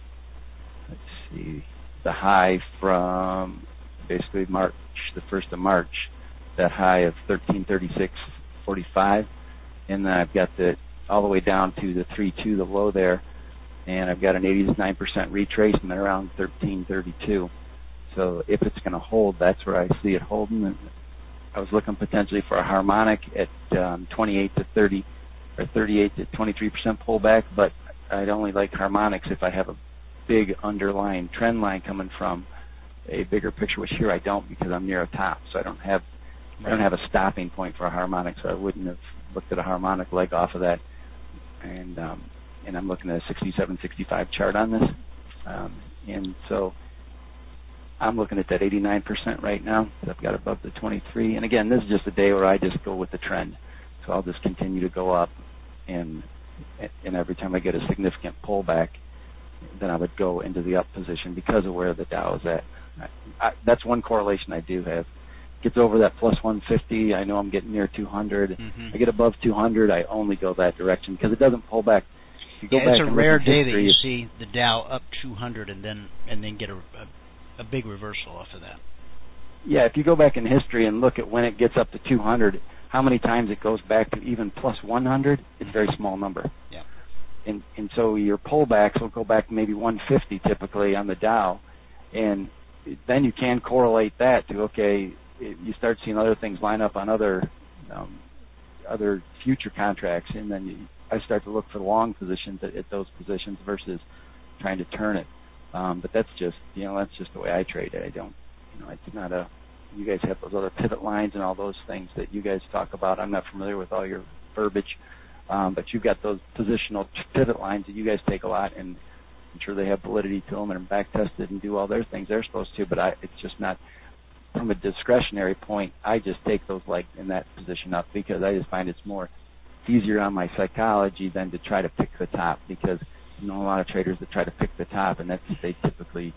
let's see, the high from basically March, the first of March, that high of thirteen thirty-six forty-five, and then I've got the all the way down to the three two, the low there, and I've got an eighty-nine percent retracement around thirteen thirty-two. So if it's going to hold, that's where I see it holding. And I was looking potentially for a harmonic at um, twenty-eight to thirty or thirty-eight to twenty-three percent pullback, but I'd only like harmonics if I have a big underlying trend line coming from a bigger picture, which here I don't because I'm near a top, so I don't have right. I don't have a stopping point for a harmonic, so I wouldn't have looked at a harmonic leg off of that. And um, and I'm looking at a sixty-seven sixty-five chart on this, um, and so I'm looking at that eighty-nine percent right now. I've got above the twenty-three. And again, this is just a day where I just go with the trend. So I'll just continue to go up. And and every time I get a significant pullback, then I would go into the up position because of where the Dow is at. I, I, that's one correlation I do have. Gets over that plus one fifty, I know I'm getting near two hundred. Mm-hmm. I get above two hundred, I only go that direction because it doesn't pull back. You go yeah, back it's a rare day history, that you see the Dow up two hundred and then and then get a, a a big reversal off of that. Yeah, if you go back in history and look at when it gets up to two hundred, how many times it goes back to even plus one hundred, it's a very small number. Yeah. And and so your pullbacks will go back to maybe one fifty typically on the Dow, and then you can correlate that to, okay, you start seeing other things line up on other um, other future contracts, and then you, I start to look for long positions at, at those positions versus trying to turn it. Um, but that's just, you know, that's just the way I trade it. I don't, you know, it's not a, you guys have those other pivot lines and all those things that you guys talk about. I'm not familiar with all your verbiage, um, but you've got those positional pivot lines that you guys take a lot, and I'm sure they have validity to them and are back tested and do all their things they're supposed to, but I, it's just not, from a discretionary point, I just take those like in that position up because I just find it's more easier on my psychology than to try to pick the top, because you know a lot of traders that try to pick the top, and that's they typically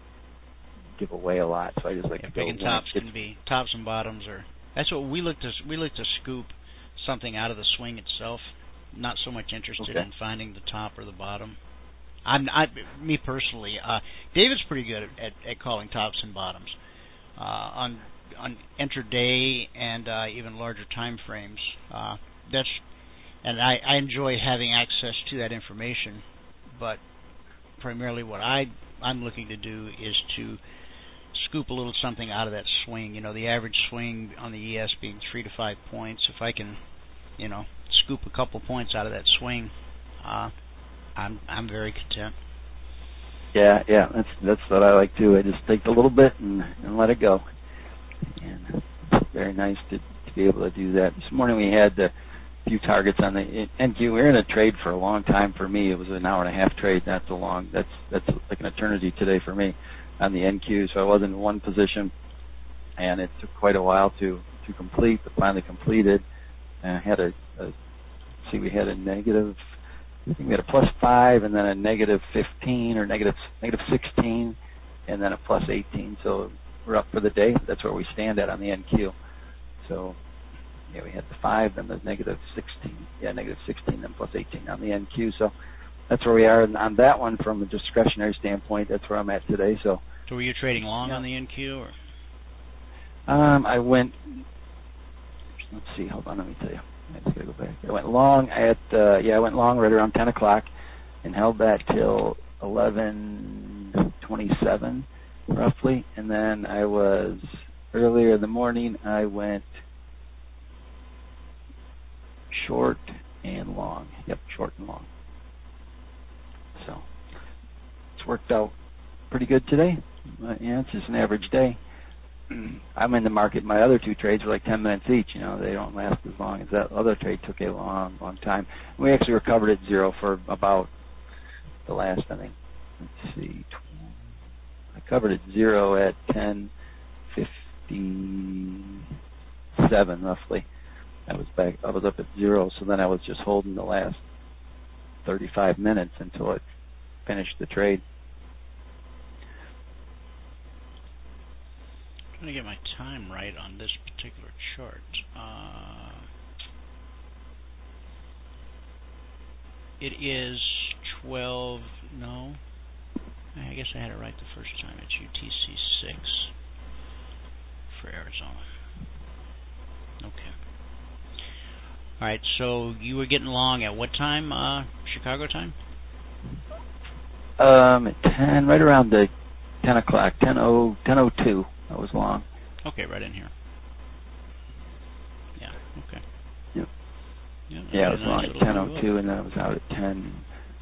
give away a lot. So I just like yeah, to go. Picking tops can be tops and bottoms, or that's what we look to we look to scoop something out of the swing itself. Not so much interested okay. in finding the top or the bottom. I'm I me personally, uh, David's pretty good at, at, at calling tops and bottoms uh, on on intraday and uh, even larger time frames. Uh, that's and I, I enjoy having access to that information. But primarily what I, I'm looking to do is to scoop a little something out of that swing. You know, the average swing on the E S being three to five points. If I can, you know, scoop a couple points out of that swing, uh, I'm I'm very content. Yeah, yeah, that's that's what I like too. I just take a little bit and, and let it go. And it's very nice to, to be able to do that. This morning we had the few targets on the N Q. We were in a trade for a long time. For me, it was an hour and a half trade. That's a long. That's that's like an eternity today for me on the N Q. So I was in one position, and it took quite a while to to complete, but finally completed. And I had a, a see, we had a negative. I think we had a plus five, and then a negative fifteen or negative negative sixteen, and then a plus eighteen. So we're up for the day. That's where we stand at on the N Q. So. Yeah, we had the five, then the negative sixteen. Yeah, negative sixteen, then plus eighteen on the N Q. So that's where we are and on that one from a discretionary standpoint. That's where I'm at today. So. So were you trading long yeah. on the N Q, or? Um, I went. Let's see. Hold on. Let me tell you. I just gotta go back. I went long at. Uh, yeah, I went long right around ten o'clock, and held that till eleven twenty-seven, roughly. And then I was earlier in the morning. I went. Short and long. Yep, short and long. So it's worked out pretty good today. Uh, yeah, it's just an average day. I'm in the market. My other two trades were like ten minutes each. You know, they don't last as long as that other trade took a long, long time. We actually recovered at zero for about the last, I think, let's see, I covered at zero at ten fifty-seven roughly. I was back. I was up at zero, so then I was just holding the last thirty-five minutes until it finished the trade. I'm trying to get my time right on this particular chart. Uh, it is twelve. No, I guess I had it right the first time. It's U T C six for Arizona. Okay. All right, so you were getting long at what time, uh, Chicago time? Um, at ten, right around the ten o'clock, ten oh, ten oh two. I was long. Okay, right in here. Yeah. Okay. Yep. Yeah, yeah, I was nice long at ten oh two, and then I was out at ten.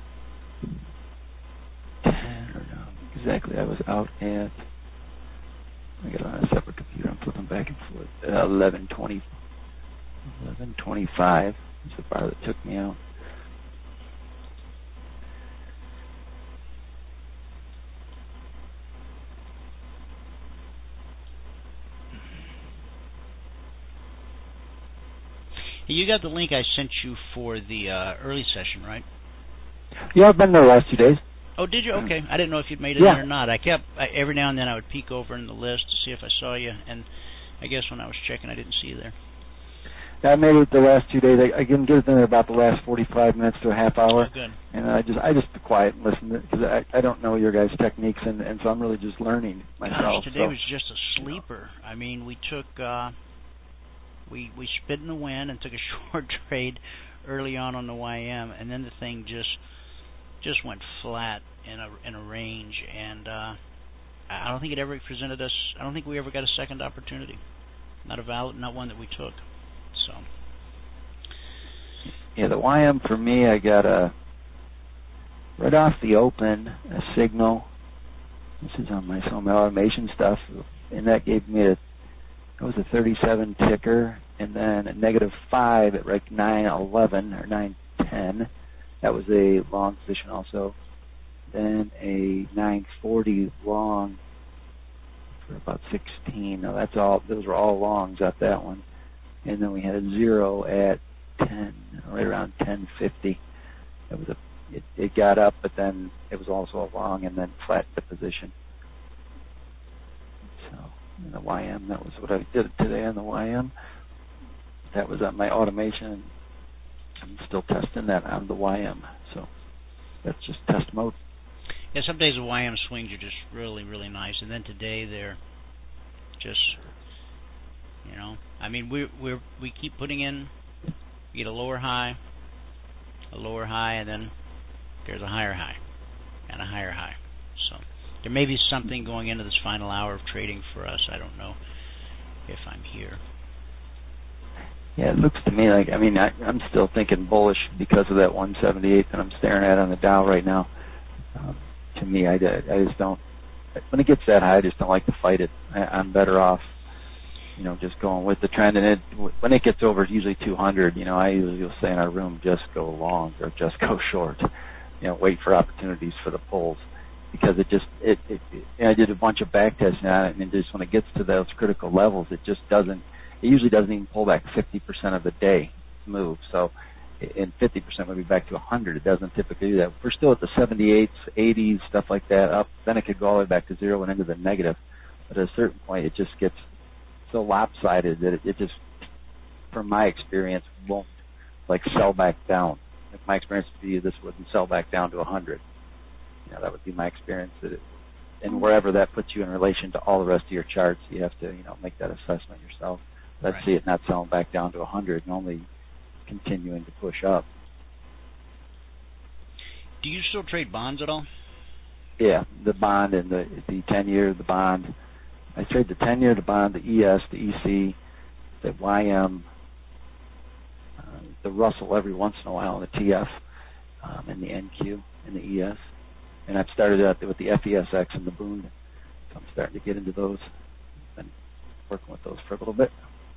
Ten or no, exactly. I was out at. I got it on a separate computer. I'm flipping back and forth. Uh, eleven twenty. eleven twenty-five is the bar that took me out. You got the link I sent you for the uh, early session, right? Yeah, I've been there the last two days. Oh, did you? Okay. I didn't know if you'd made it yeah. in or not. I kept, I, every now and then I would peek over in the list to see if I saw you, and I guess when I was checking I didn't see you there. I made it the last two days. I, I can get it in about the last forty-five minutes to a half hour. Oh, good. And I just I just be quiet and listen because I, I don't know your guys' techniques, and, and so I'm really just learning myself. Gosh, today so. was just a sleeper. I mean, we took uh, we we spit in the wind and took a short trade early on on the Y M, and then the thing just just went flat in a in a range, and uh, I don't think it ever presented us. I don't think we ever got a second opportunity. Not a valid, not one that we took. So. Yeah, the Y M for me, I got a right off the open a signal. This is on my some of my automation stuff, and that gave me a that was a thirty-seven ticker, and then a negative five at like nine eleven or nine ten. That was a long position also. Then a nine forty long for about sixteen. Now that's all. Those were all longs at that one. And then we had a zero at ten, right around ten fifty. It was a, it, it got up, but then it was also a long, and then flat the position. So, in the Y M, that was what I did today on the Y M. That was on my automation. I'm still testing that on the Y M, so that's just test mode. Yeah, some days the Y M swings are just really, really nice, and then today they're just. You know, I mean, we we we keep putting in. We get a lower high, a lower high, and then there's a higher high, and a higher high. So there may be something going into this final hour of trading for us. I don't know if I'm here. Yeah, it looks to me like I mean I, I'm still thinking bullish because of that one seventy-eight that I'm staring at on the Dow right now. Um, to me, I, I just don't. When it gets that high, I just don't like to fight it. I, I'm better off. you know, just going with the trend. And it, when it gets over usually two hundred, you know, I usually will say in our room, just go long or just go short. You know, wait for opportunities for the pulls, because it just it. it, it and I did a bunch of back testing on it, and it just when it gets to those critical levels, it just doesn't. It usually doesn't even pull back fifty percent of the day move. So, and fifty percent would be back to one hundred. It doesn't typically do that. If we're still at the seventy-eights, eighties, stuff like that up, then it could go all the way back to zero and into the negative. But at a certain point, it just gets so lopsided that it, it just, from my experience, won't like sell back down. If my experience would be this wouldn't sell back down to one hundred. You know, that would be my experience. That it, and wherever that puts you in relation to all the rest of your charts, you have to, you know, make that assessment yourself. Let's right. see it not selling back down to one hundred and only continuing to push up. Do you still trade bonds at all? Yeah, the bond and the the ten-year, the bond. I trade the ten-year, the bond, the E S, the E C, the Y M, uh, the Russell every once in a while, and the T F, um, and the N Q, and the E S. And I've started out with the F E S X and the Bund. So I'm starting to get into those. Been working with those for a little bit.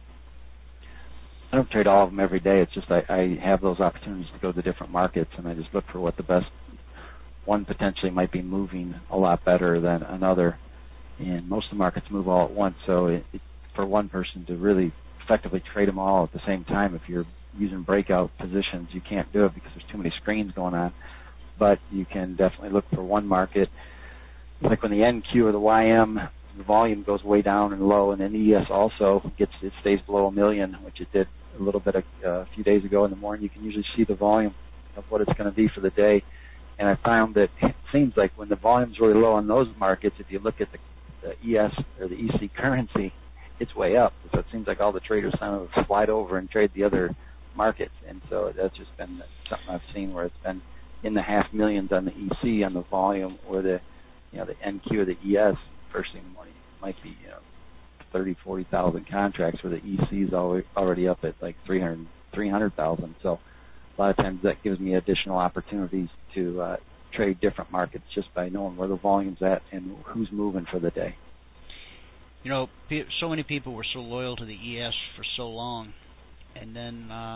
I don't trade all of them every day. It's just I, I have those opportunities to go to different markets, and I just look for what the best one potentially might be moving a lot better than another. And most of the markets move all at once, so it, it, for one person to really effectively trade them all at the same time, if you're using breakout positions, you can't do it because there's too many screens going on. But you can definitely look for one market, like when the N Q or the Y M, the volume goes way down and low, and then E S also gets it stays below a million, which it did a little bit a, uh, a few days ago in the morning. You can usually see the volume of what it's going to be for the day. And I found that it seems like when the volume's really low on those markets, if you look at the, the E S or the E C currency, it's way up. So it seems like all the traders kind of slide over and trade the other markets. And so that's just been something I've seen where it's been in the half millions on the E C on the volume, or the, you know, the N Q or the E S first thing in the morning might be, you know, thirty, forty thousand contracts, where the E C is already up at like three hundred, three hundred thousand. So a lot of times that gives me additional opportunities to uh, trade different markets just by knowing where the volume's at and who's moving for the day. You know, so many people were so loyal to the E S for so long, and then uh,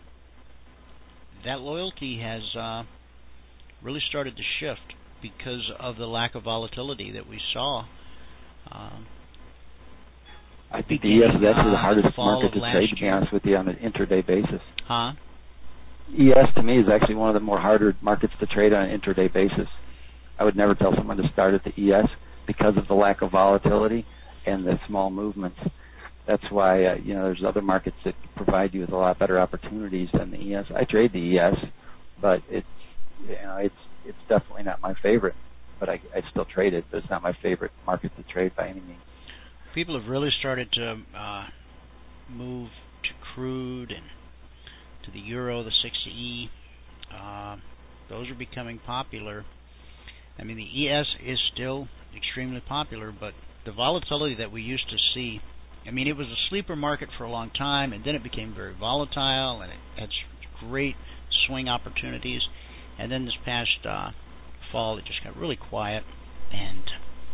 that loyalty has uh, really started to shift because of the lack of volatility that we saw. Um, I think the E S is actually the hardest uh, market to trade, to be honest with you, on an intraday basis. Huh? E S to me is actually one of the more harder markets to trade on an intraday basis. I would never tell someone to start at the E S because of the lack of volatility and the small movements. That's why uh, you know there's other markets that provide you with a lot better opportunities than the E S. I trade the E S, but it's you know it's it's definitely not my favorite. But I I still trade it, but it's not my favorite market to trade by any means. People have really started to uh, move to crude and to the euro, the sixty E. Uh, those are becoming popular. I mean, the E S is still extremely popular, but the volatility that we used to see, I mean, it was a sleeper market for a long time, and then it became very volatile, and it had great swing opportunities. And then this past uh, fall, it just got really quiet, and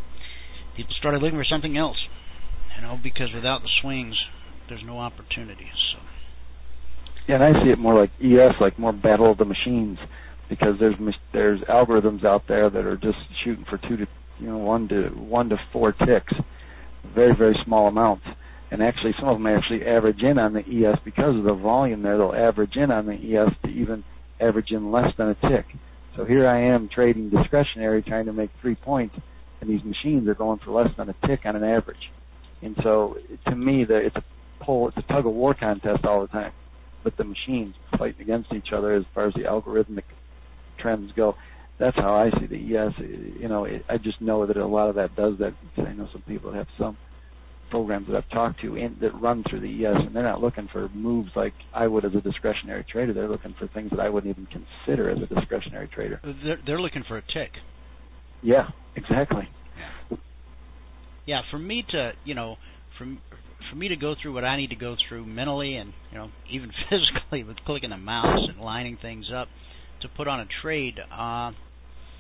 people started looking for something else, you know, because without the swings, there's no opportunities. So. Yeah, and I see it more like E S, like more battle of the machines, because there's there's algorithms out there that are just shooting for two to you know one to one to four ticks, very very small amounts, and actually some of them actually average in on the E S because of the volume there. They'll average in on the E S to even average in less than a tick. So here I am trading discretionary, trying to make three points, and these machines are going for less than a tick on an average. And so to me, the, it's a pull, it's a tug of war contest all the time. But the machines fighting against each other as far as the algorithmic trends go. That's how I see the E S. You know, it, I just know that a lot of that does that. I know some people have some programs that I've talked to in, that run through the E S, and they're not looking for moves like I would as a discretionary trader. They're looking for things that I wouldn't even consider as a discretionary trader. They're, they're looking for a tick. Yeah, exactly. Yeah. Yeah, for me to, you know, from for me to go through what I need to go through mentally and, you know, even physically with clicking the mouse and lining things up to put on a trade, uh,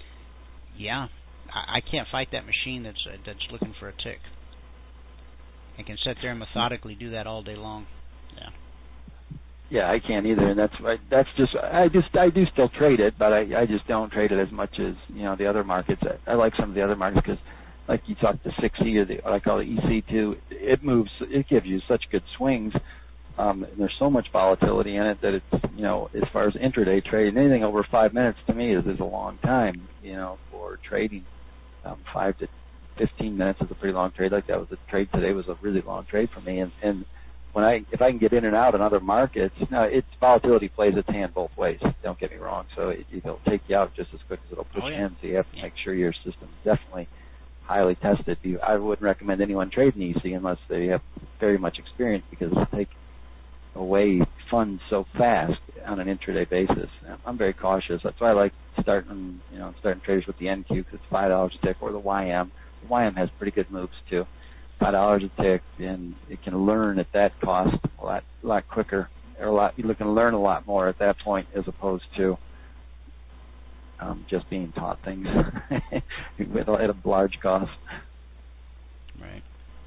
yeah, I, I can't fight that machine that's uh, that's looking for a tick. and can sit there and methodically do that all day long. Yeah. Yeah, I can't either, and that's why that's just I just I do still trade it, but I I just don't trade it as much as you know the other markets. I, I like some of the other markets because, like you talked the six E or the what I call the E C two, it moves, it gives you such good swings. Um, and there's so much volatility in it that it's you know as far as intraday trading, anything over five minutes to me is, is a long time. You know for trading, um, five to fifteen minutes is a pretty long trade. Like that was a trade today was a really long trade for me, and and. When I, if I can get in and out in other markets, now it's volatility plays its hand both ways. Don't get me wrong. So it, it'll take you out just as quick as it'll push oh, yeah. you in. So you have to make sure your system is definitely highly tested. You, I wouldn't recommend anyone trading E C unless they have very much experience because it'll take away funds so fast on an intraday basis. I'm very cautious. That's why I like starting, you know, starting traders with the N Q because it's five dollars a tick, or the Y M. The Y M has pretty good moves too. Five dollars a tick, and it can learn at that cost a lot, a lot quicker, or a lot. You can learn a lot more at that point as opposed to um, just being taught things at a large cost. Right.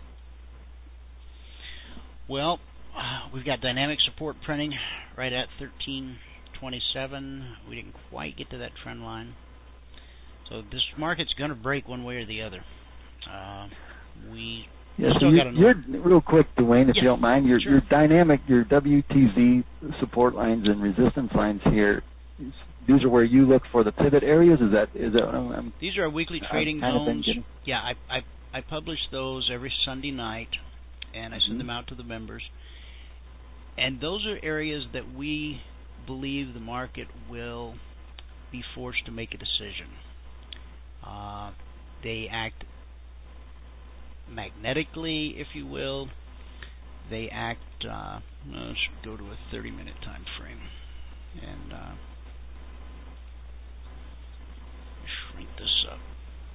Well, uh, we've got dynamic support printing right at thirteen twenty-seven. We didn't quite get to that trend line, so this market's going to break one way or the other. Uh, we Yeah, so you're, you're real quick, Dwayne, if yeah, you don't mind. Your sure. your dynamic, your W T Z support lines and resistance lines here. These are where you look for the pivot areas. Is that is that what I'm? I'm these are our weekly trading I've zones. Getting... Yeah, I, I I publish those every Sunday night, and I send mm-hmm. them out to the members. And those are areas that we believe the market will be forced to make a decision. Uh, they act magnetically, if you will. They act, uh, let's go to a thirty minute time frame and uh, shrink this up.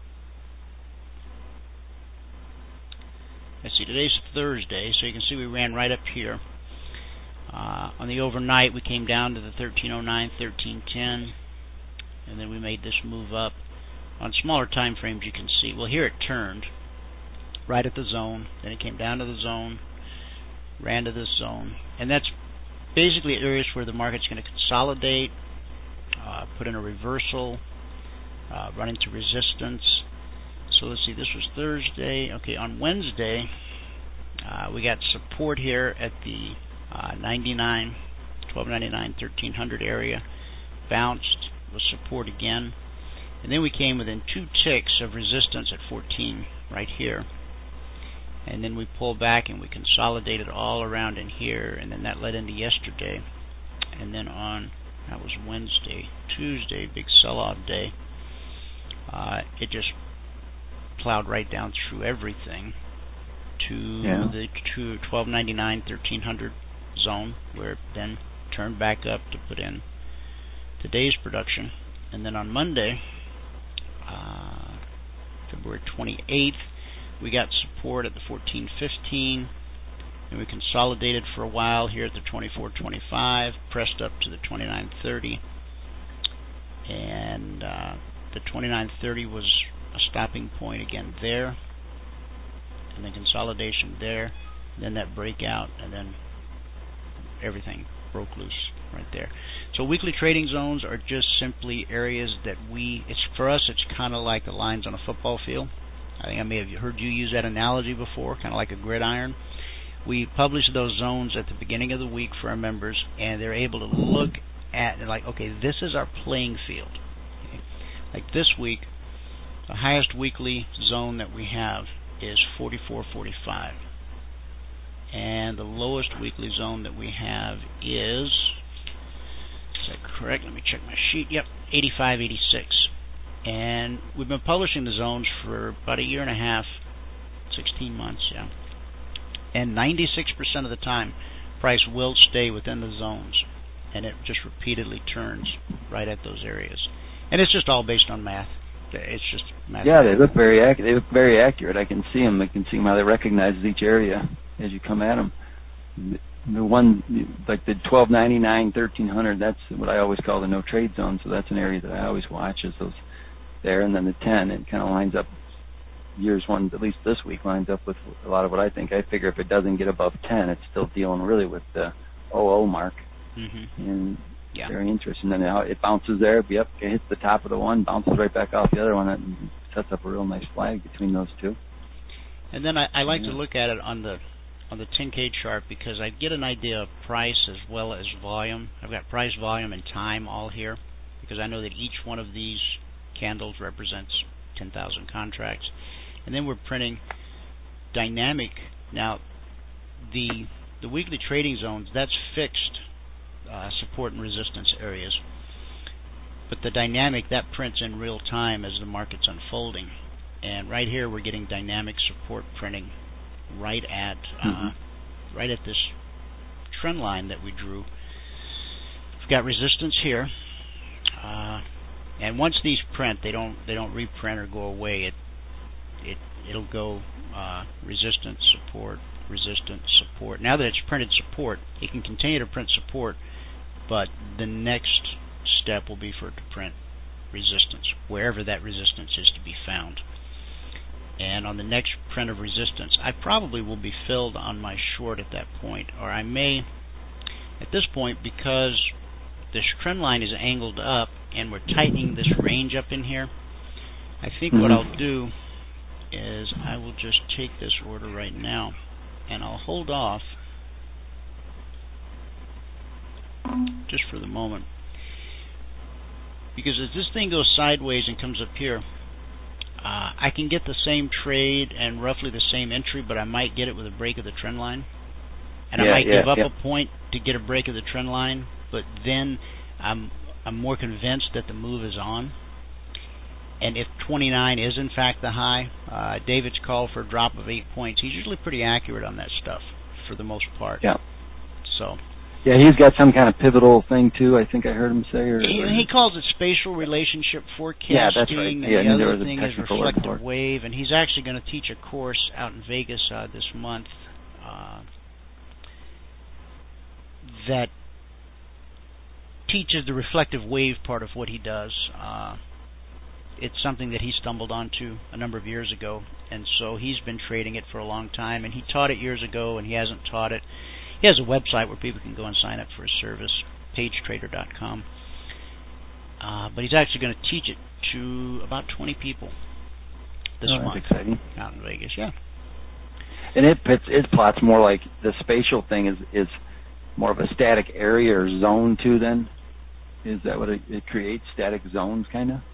Let's see, today's Thursday, so you can see we ran right up here. Uh, on the overnight, we came down to the thirteen oh nine, thirteen ten, and then we made this move up. On smaller time frames, you can see, well, here it turned right at the zone, then it came down to the zone, ran to this zone, and that's basically areas where the market's going to consolidate, uh, put in a reversal, uh, run into resistance. So let's see, this was Thursday. Okay, on Wednesday, uh, we got support here at the uh, ninety-nine, twelve ninety-nine, thirteen hundred area, bounced, was support again, and then we came within two ticks of resistance at fourteen right here. And then we pulled back and we consolidated all around in here, and then that led into yesterday. And then on, that was Wednesday, Tuesday, big sell-off day, uh, it just plowed right down through everything to yeah. the twelve ninety-nine, thirteen hundred zone, where it then turned back up to put in today's production. And then on Monday, uh, February twenty-eighth, we got support at the fourteen fifteen, and we consolidated for a while here at the twenty-four twenty-five, pressed up to the twenty-nine thirty, and uh, the twenty-nine thirty was a stopping point again there, and then consolidation there, then that breakout, and then everything broke loose right there. So weekly trading zones are just simply areas that we, it's for us, it's kind of like the lines on a football field. I think I may have heard you use that analogy before, kind of like a gridiron. We publish those zones at the beginning of the week for our members, and they're able to look at, like, okay, this is our playing field. Okay. Like this week, the highest weekly zone that we have is forty-four forty-five. And the lowest weekly zone that we have is, is that correct? Let me check my sheet. Yep, eighty-five eighty-six. And we've been publishing the zones for about a year and a half, sixteen months, yeah. And ninety-six percent of the time, price will stay within the zones, and it just repeatedly turns right at those areas. And it's just all based on math. It's just math. Yeah, they look very ac- they look very accurate. I can see them. I can see how they recognize each area as you come at them. The one, like the twelve ninety-nine, thirteen hundred, that's what I always call the no trade zone. So that's an area that I always watch, is those there, and then the ten, it kind of lines up year's one, at least this week, lines up with a lot of what I think. I figure if it doesn't get above ten, it's still dealing really with the oh oh mark. Mm-hmm. And yeah. very interesting. And then it bounces there, yep, it hits the top of the one, bounces right back off the other one, and sets up a real nice flag between those two. And then I, I like yeah. to look at it on the on the ten K chart because I get an idea of price as well as volume. I've got price, volume, and time all here because I know that each one of these candles represents ten thousand contracts. And then we're printing dynamic. Now, the the weekly trading zones, that's fixed uh, support and resistance areas. But the dynamic, that prints in real time as the market's unfolding. And right here we're getting dynamic support printing right at uh, mm-hmm. right at this trend line that we drew. We've got resistance here. Uh, and once these print, they don't they don't reprint or go away. It it it'll go uh, resistance, support, resistance, support. Now that it's printed support, it can continue to print support, but the next step will be for it to print resistance, wherever that resistance is to be found. And on the next print of resistance, I probably will be filled on my short at that point, or I may, at this point, because this trend line is angled up and we're tightening this range up in here, I think mm-hmm. what I'll do is I will just take this order right now and I'll hold off just for the moment, because as this thing goes sideways and comes up here, uh, I can get the same trade and roughly the same entry, but I might get it with a break of the trend line, and yeah, I might yeah, give up yeah. a point to get a break of the trend line, but then I'm I'm more convinced that the move is on. And if twenty-nine is in fact the high, uh, David's call for a drop of eight points. He's usually pretty accurate on that stuff for the most part. Yeah. So. Yeah, he's got some kind of pivotal thing too. I think I heard him say. Or, he, or he calls it spatial relationship forecasting. Yeah, that's right. And yeah, the there other was thing a is technical reflective wave. And he's actually going to teach a course out in Vegas uh, this month uh, that teaches the reflective wave part of what he does. Uh, it's something that he stumbled onto a number of years ago, and so he's been trading it for a long time, and he taught it years ago, and he hasn't taught it. He has a website where people can go and sign up for his service, page trader dot com. Uh, but he's actually going to teach it to about twenty people this oh, month that's exciting. out in Vegas. Yeah. And it it's, it plots more like the spatial thing is is more of a static area or zone too. Then is that what it, it creates? Static zones, kind of.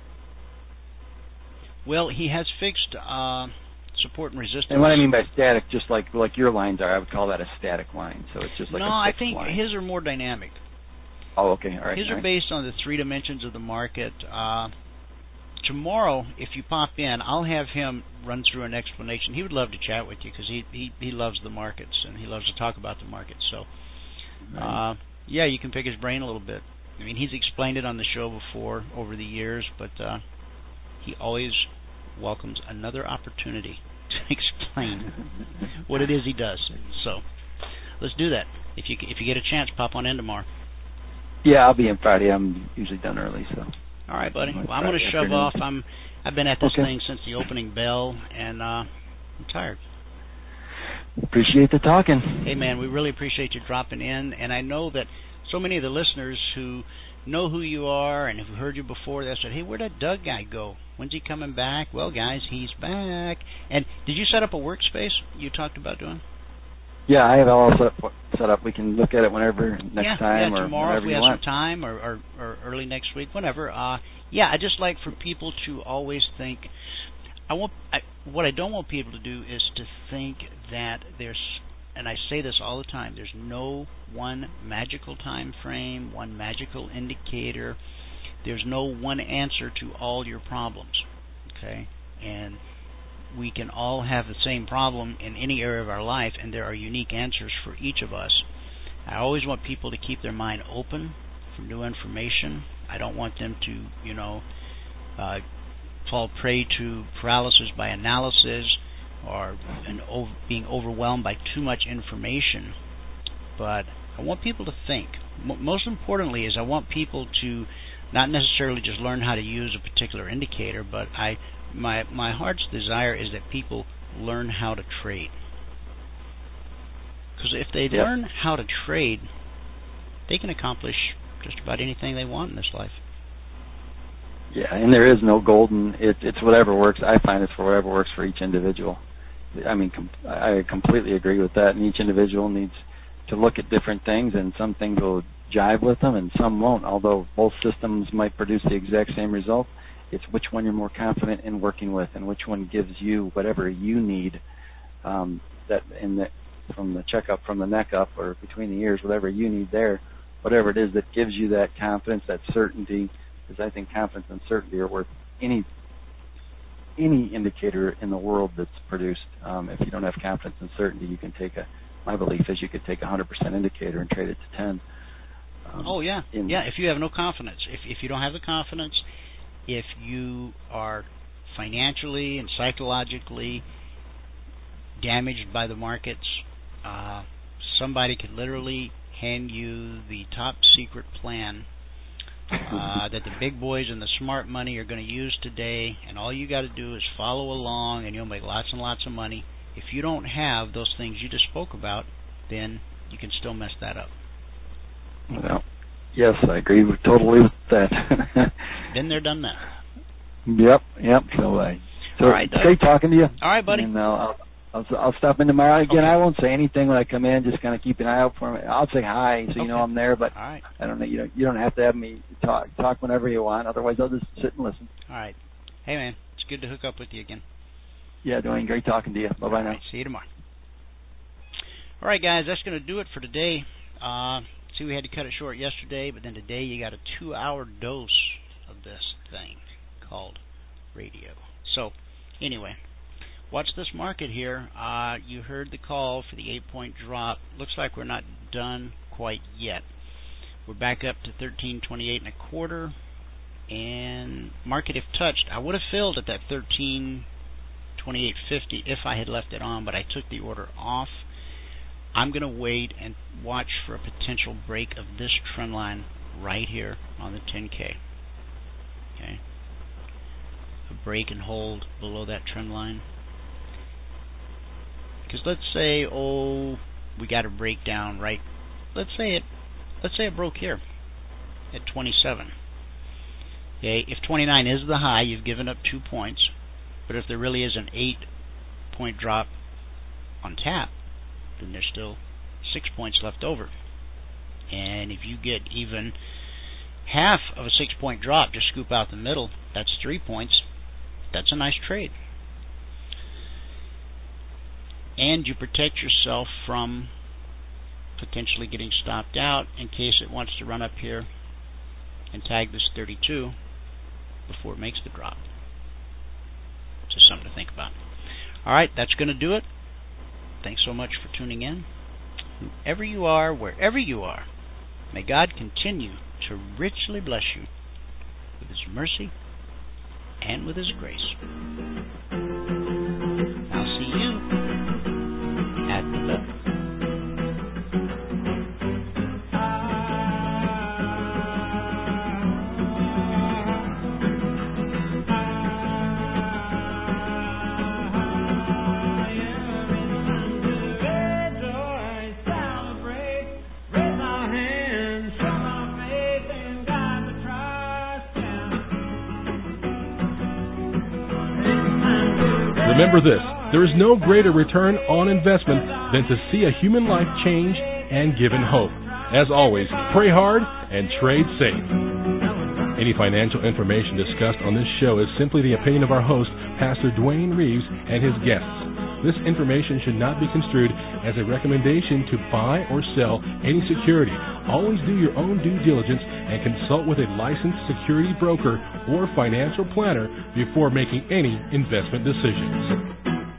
Well, he has fixed uh, support and resistance. And what I mean by static, just like like your lines are, I would call that a static line. So it's just like no, a I fixed think line. his are more dynamic. Oh, okay, all right. His all are right. based on the three dimensions of the market. Uh, tomorrow, if you pop in, I'll have him run through an explanation. He would love to chat with you because he, he he loves the markets and he loves to talk about the markets. So, right. uh, yeah, you can pick his brain a little bit. I mean, he's explained it on the show before over the years, but uh, he always welcomes another opportunity to explain what it is he does. So let's do that. If you if you get a chance, pop on in tomorrow. Yeah, I'll be in Friday. I'm usually done early, so. All right, buddy. Well, I'm Friday going to shove afternoon. off. I'm I've been at this okay. thing since the opening bell, and uh, I'm tired. Appreciate the talking. Hey, man, we really appreciate you dropping in, and I know that so many of the listeners who know who you are and have heard you before, they said, hey, where'd that Doug guy go? When's he coming back? Well, guys, he's back. And did you set up a workspace you talked about doing? Yeah, I have it all set up. Set up. We can look at it whenever next yeah, time yeah, or tomorrow whenever if we you have want. some time, or, or, or early next week, whenever. Uh, yeah, I just like for people to always think. I want I, what I don't want people to do is to think that there's, and I say this all the time, there's no one magical time frame, one magical indicator. There's no one answer to all your problems. Okay, and we can all have the same problem in any area of our life, and there are unique answers for each of us. I always want people to keep their mind open for new information. I don't want them to, you know, uh, fall prey to paralysis by analysis or an over, being overwhelmed by too much information. But I want people to think. M- most importantly is I want people to not necessarily just learn how to use a particular indicator, but I my my heart's desire is that people learn how to trade. Because if they yep. learn how to trade, they can accomplish just about anything they want in this life. Yeah, and there is no golden. It, it's whatever works. I find it's for whatever works for each individual. I mean, com- I completely agree with that. And each individual needs to look at different things, and some things will jive with them, and some won't. Although both systems might produce the exact same result, it's which one you're more confident in working with, and which one gives you whatever you need. Um, that in the from the checkup, from the neck up, or between the ears, whatever you need there, whatever it is that gives you that confidence, that certainty. Because I think confidence and certainty are worth any any indicator in the world that's produced. Um, if you don't have confidence and certainty, you can take a. My belief is you could take a one hundred percent indicator and trade it to ten. Um, oh yeah, yeah. If you have no confidence, if if you don't have the confidence, if you are financially and psychologically damaged by the markets, uh, somebody could literally hand you the top secret plan uh, that the big boys and the smart money are going to use today, and all you got to do is follow along, and you'll make lots and lots of money. If you don't have those things you just spoke about, then you can still mess that up. Well, yes, I agree with, totally with that. Been there, done that. Yep, yep. So, uh, so all right, it's great talking to you. All right, buddy. And uh, I'll, I'll I'll stop in tomorrow. Again, okay. I won't say anything when I come in. Just kind of keep an eye out for me. I'll say hi, so okay. you know I'm there. But all right. I don't know. You don't you don't have to have me talk talk whenever you want. Otherwise, I'll just sit and listen. All right. Hey, man, it's good to hook up with you again. Yeah, Dwayne, great talking to you. Bye bye now. Right, see you tomorrow. All right, guys, that's going to do it for today. Uh, see, we had to cut it short yesterday, but then today you got a two-hour dose of this thing called radio. So, anyway, watch this market here. Uh, you heard the call for the eight-point drop. Looks like we're not done quite yet. We're back up to thirteen twenty-eight and a quarter, and market if touched, I would have filled at that thirteen twenty-eight fifty if I had left it on, but I took the order off. I'm going to wait and watch for a potential break of this trend line right here on the ten K. Okay, a break and hold below that trend line. Because let's say, oh, we got a breakdown right. Let's say it. Let's say it broke here at twenty-seven. Okay, if twenty-nine is the high, you've given up two points. But if there really is an eight-point drop on tap, then there's still six points left over. And if you get even half of a six-point drop, just scoop out the middle, that's three points. That's a nice trade. And you protect yourself from potentially getting stopped out in case it wants to run up here and tag this thirty-two before it makes the drop. Just something to think about. All right, that's going to do it. Thanks so much for tuning in. Whoever you are, wherever you are, may God continue to richly bless you with His mercy and with His grace. I'll see you at the bell. Remember this, there is no greater return on investment than to see a human life change and given hope. As always, pray hard and trade safe. Any financial information discussed on this show is simply the opinion of our host, Pastor Dwayne Reeves, and his guests. This information should not be construed as a recommendation to buy or sell any security. Always do your own due diligence and consult with a licensed security broker or financial planner before making any investment decisions.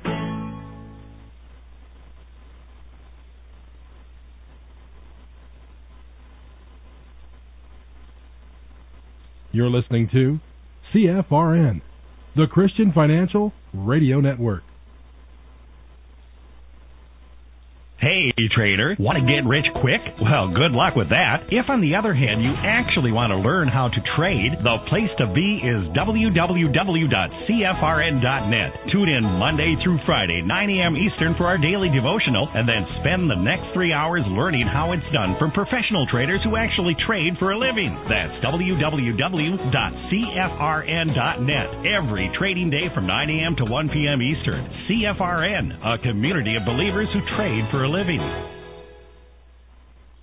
You're listening to C F R N, the Christian Financial Radio Network. Hey. Hey trader, want to get rich quick? Well, good luck with that. If on the other hand you actually want to learn how to trade, the place to be is w w w dot c f r n dot net. Tune in Monday through Friday, nine a.m. Eastern for our daily devotional, and then spend the next three hours learning how it's done from professional traders who actually trade for a living. That's w w w dot c f r n dot net. Every trading day from nine a.m. to one p.m. Eastern. C F R N, a community of believers who trade for a living.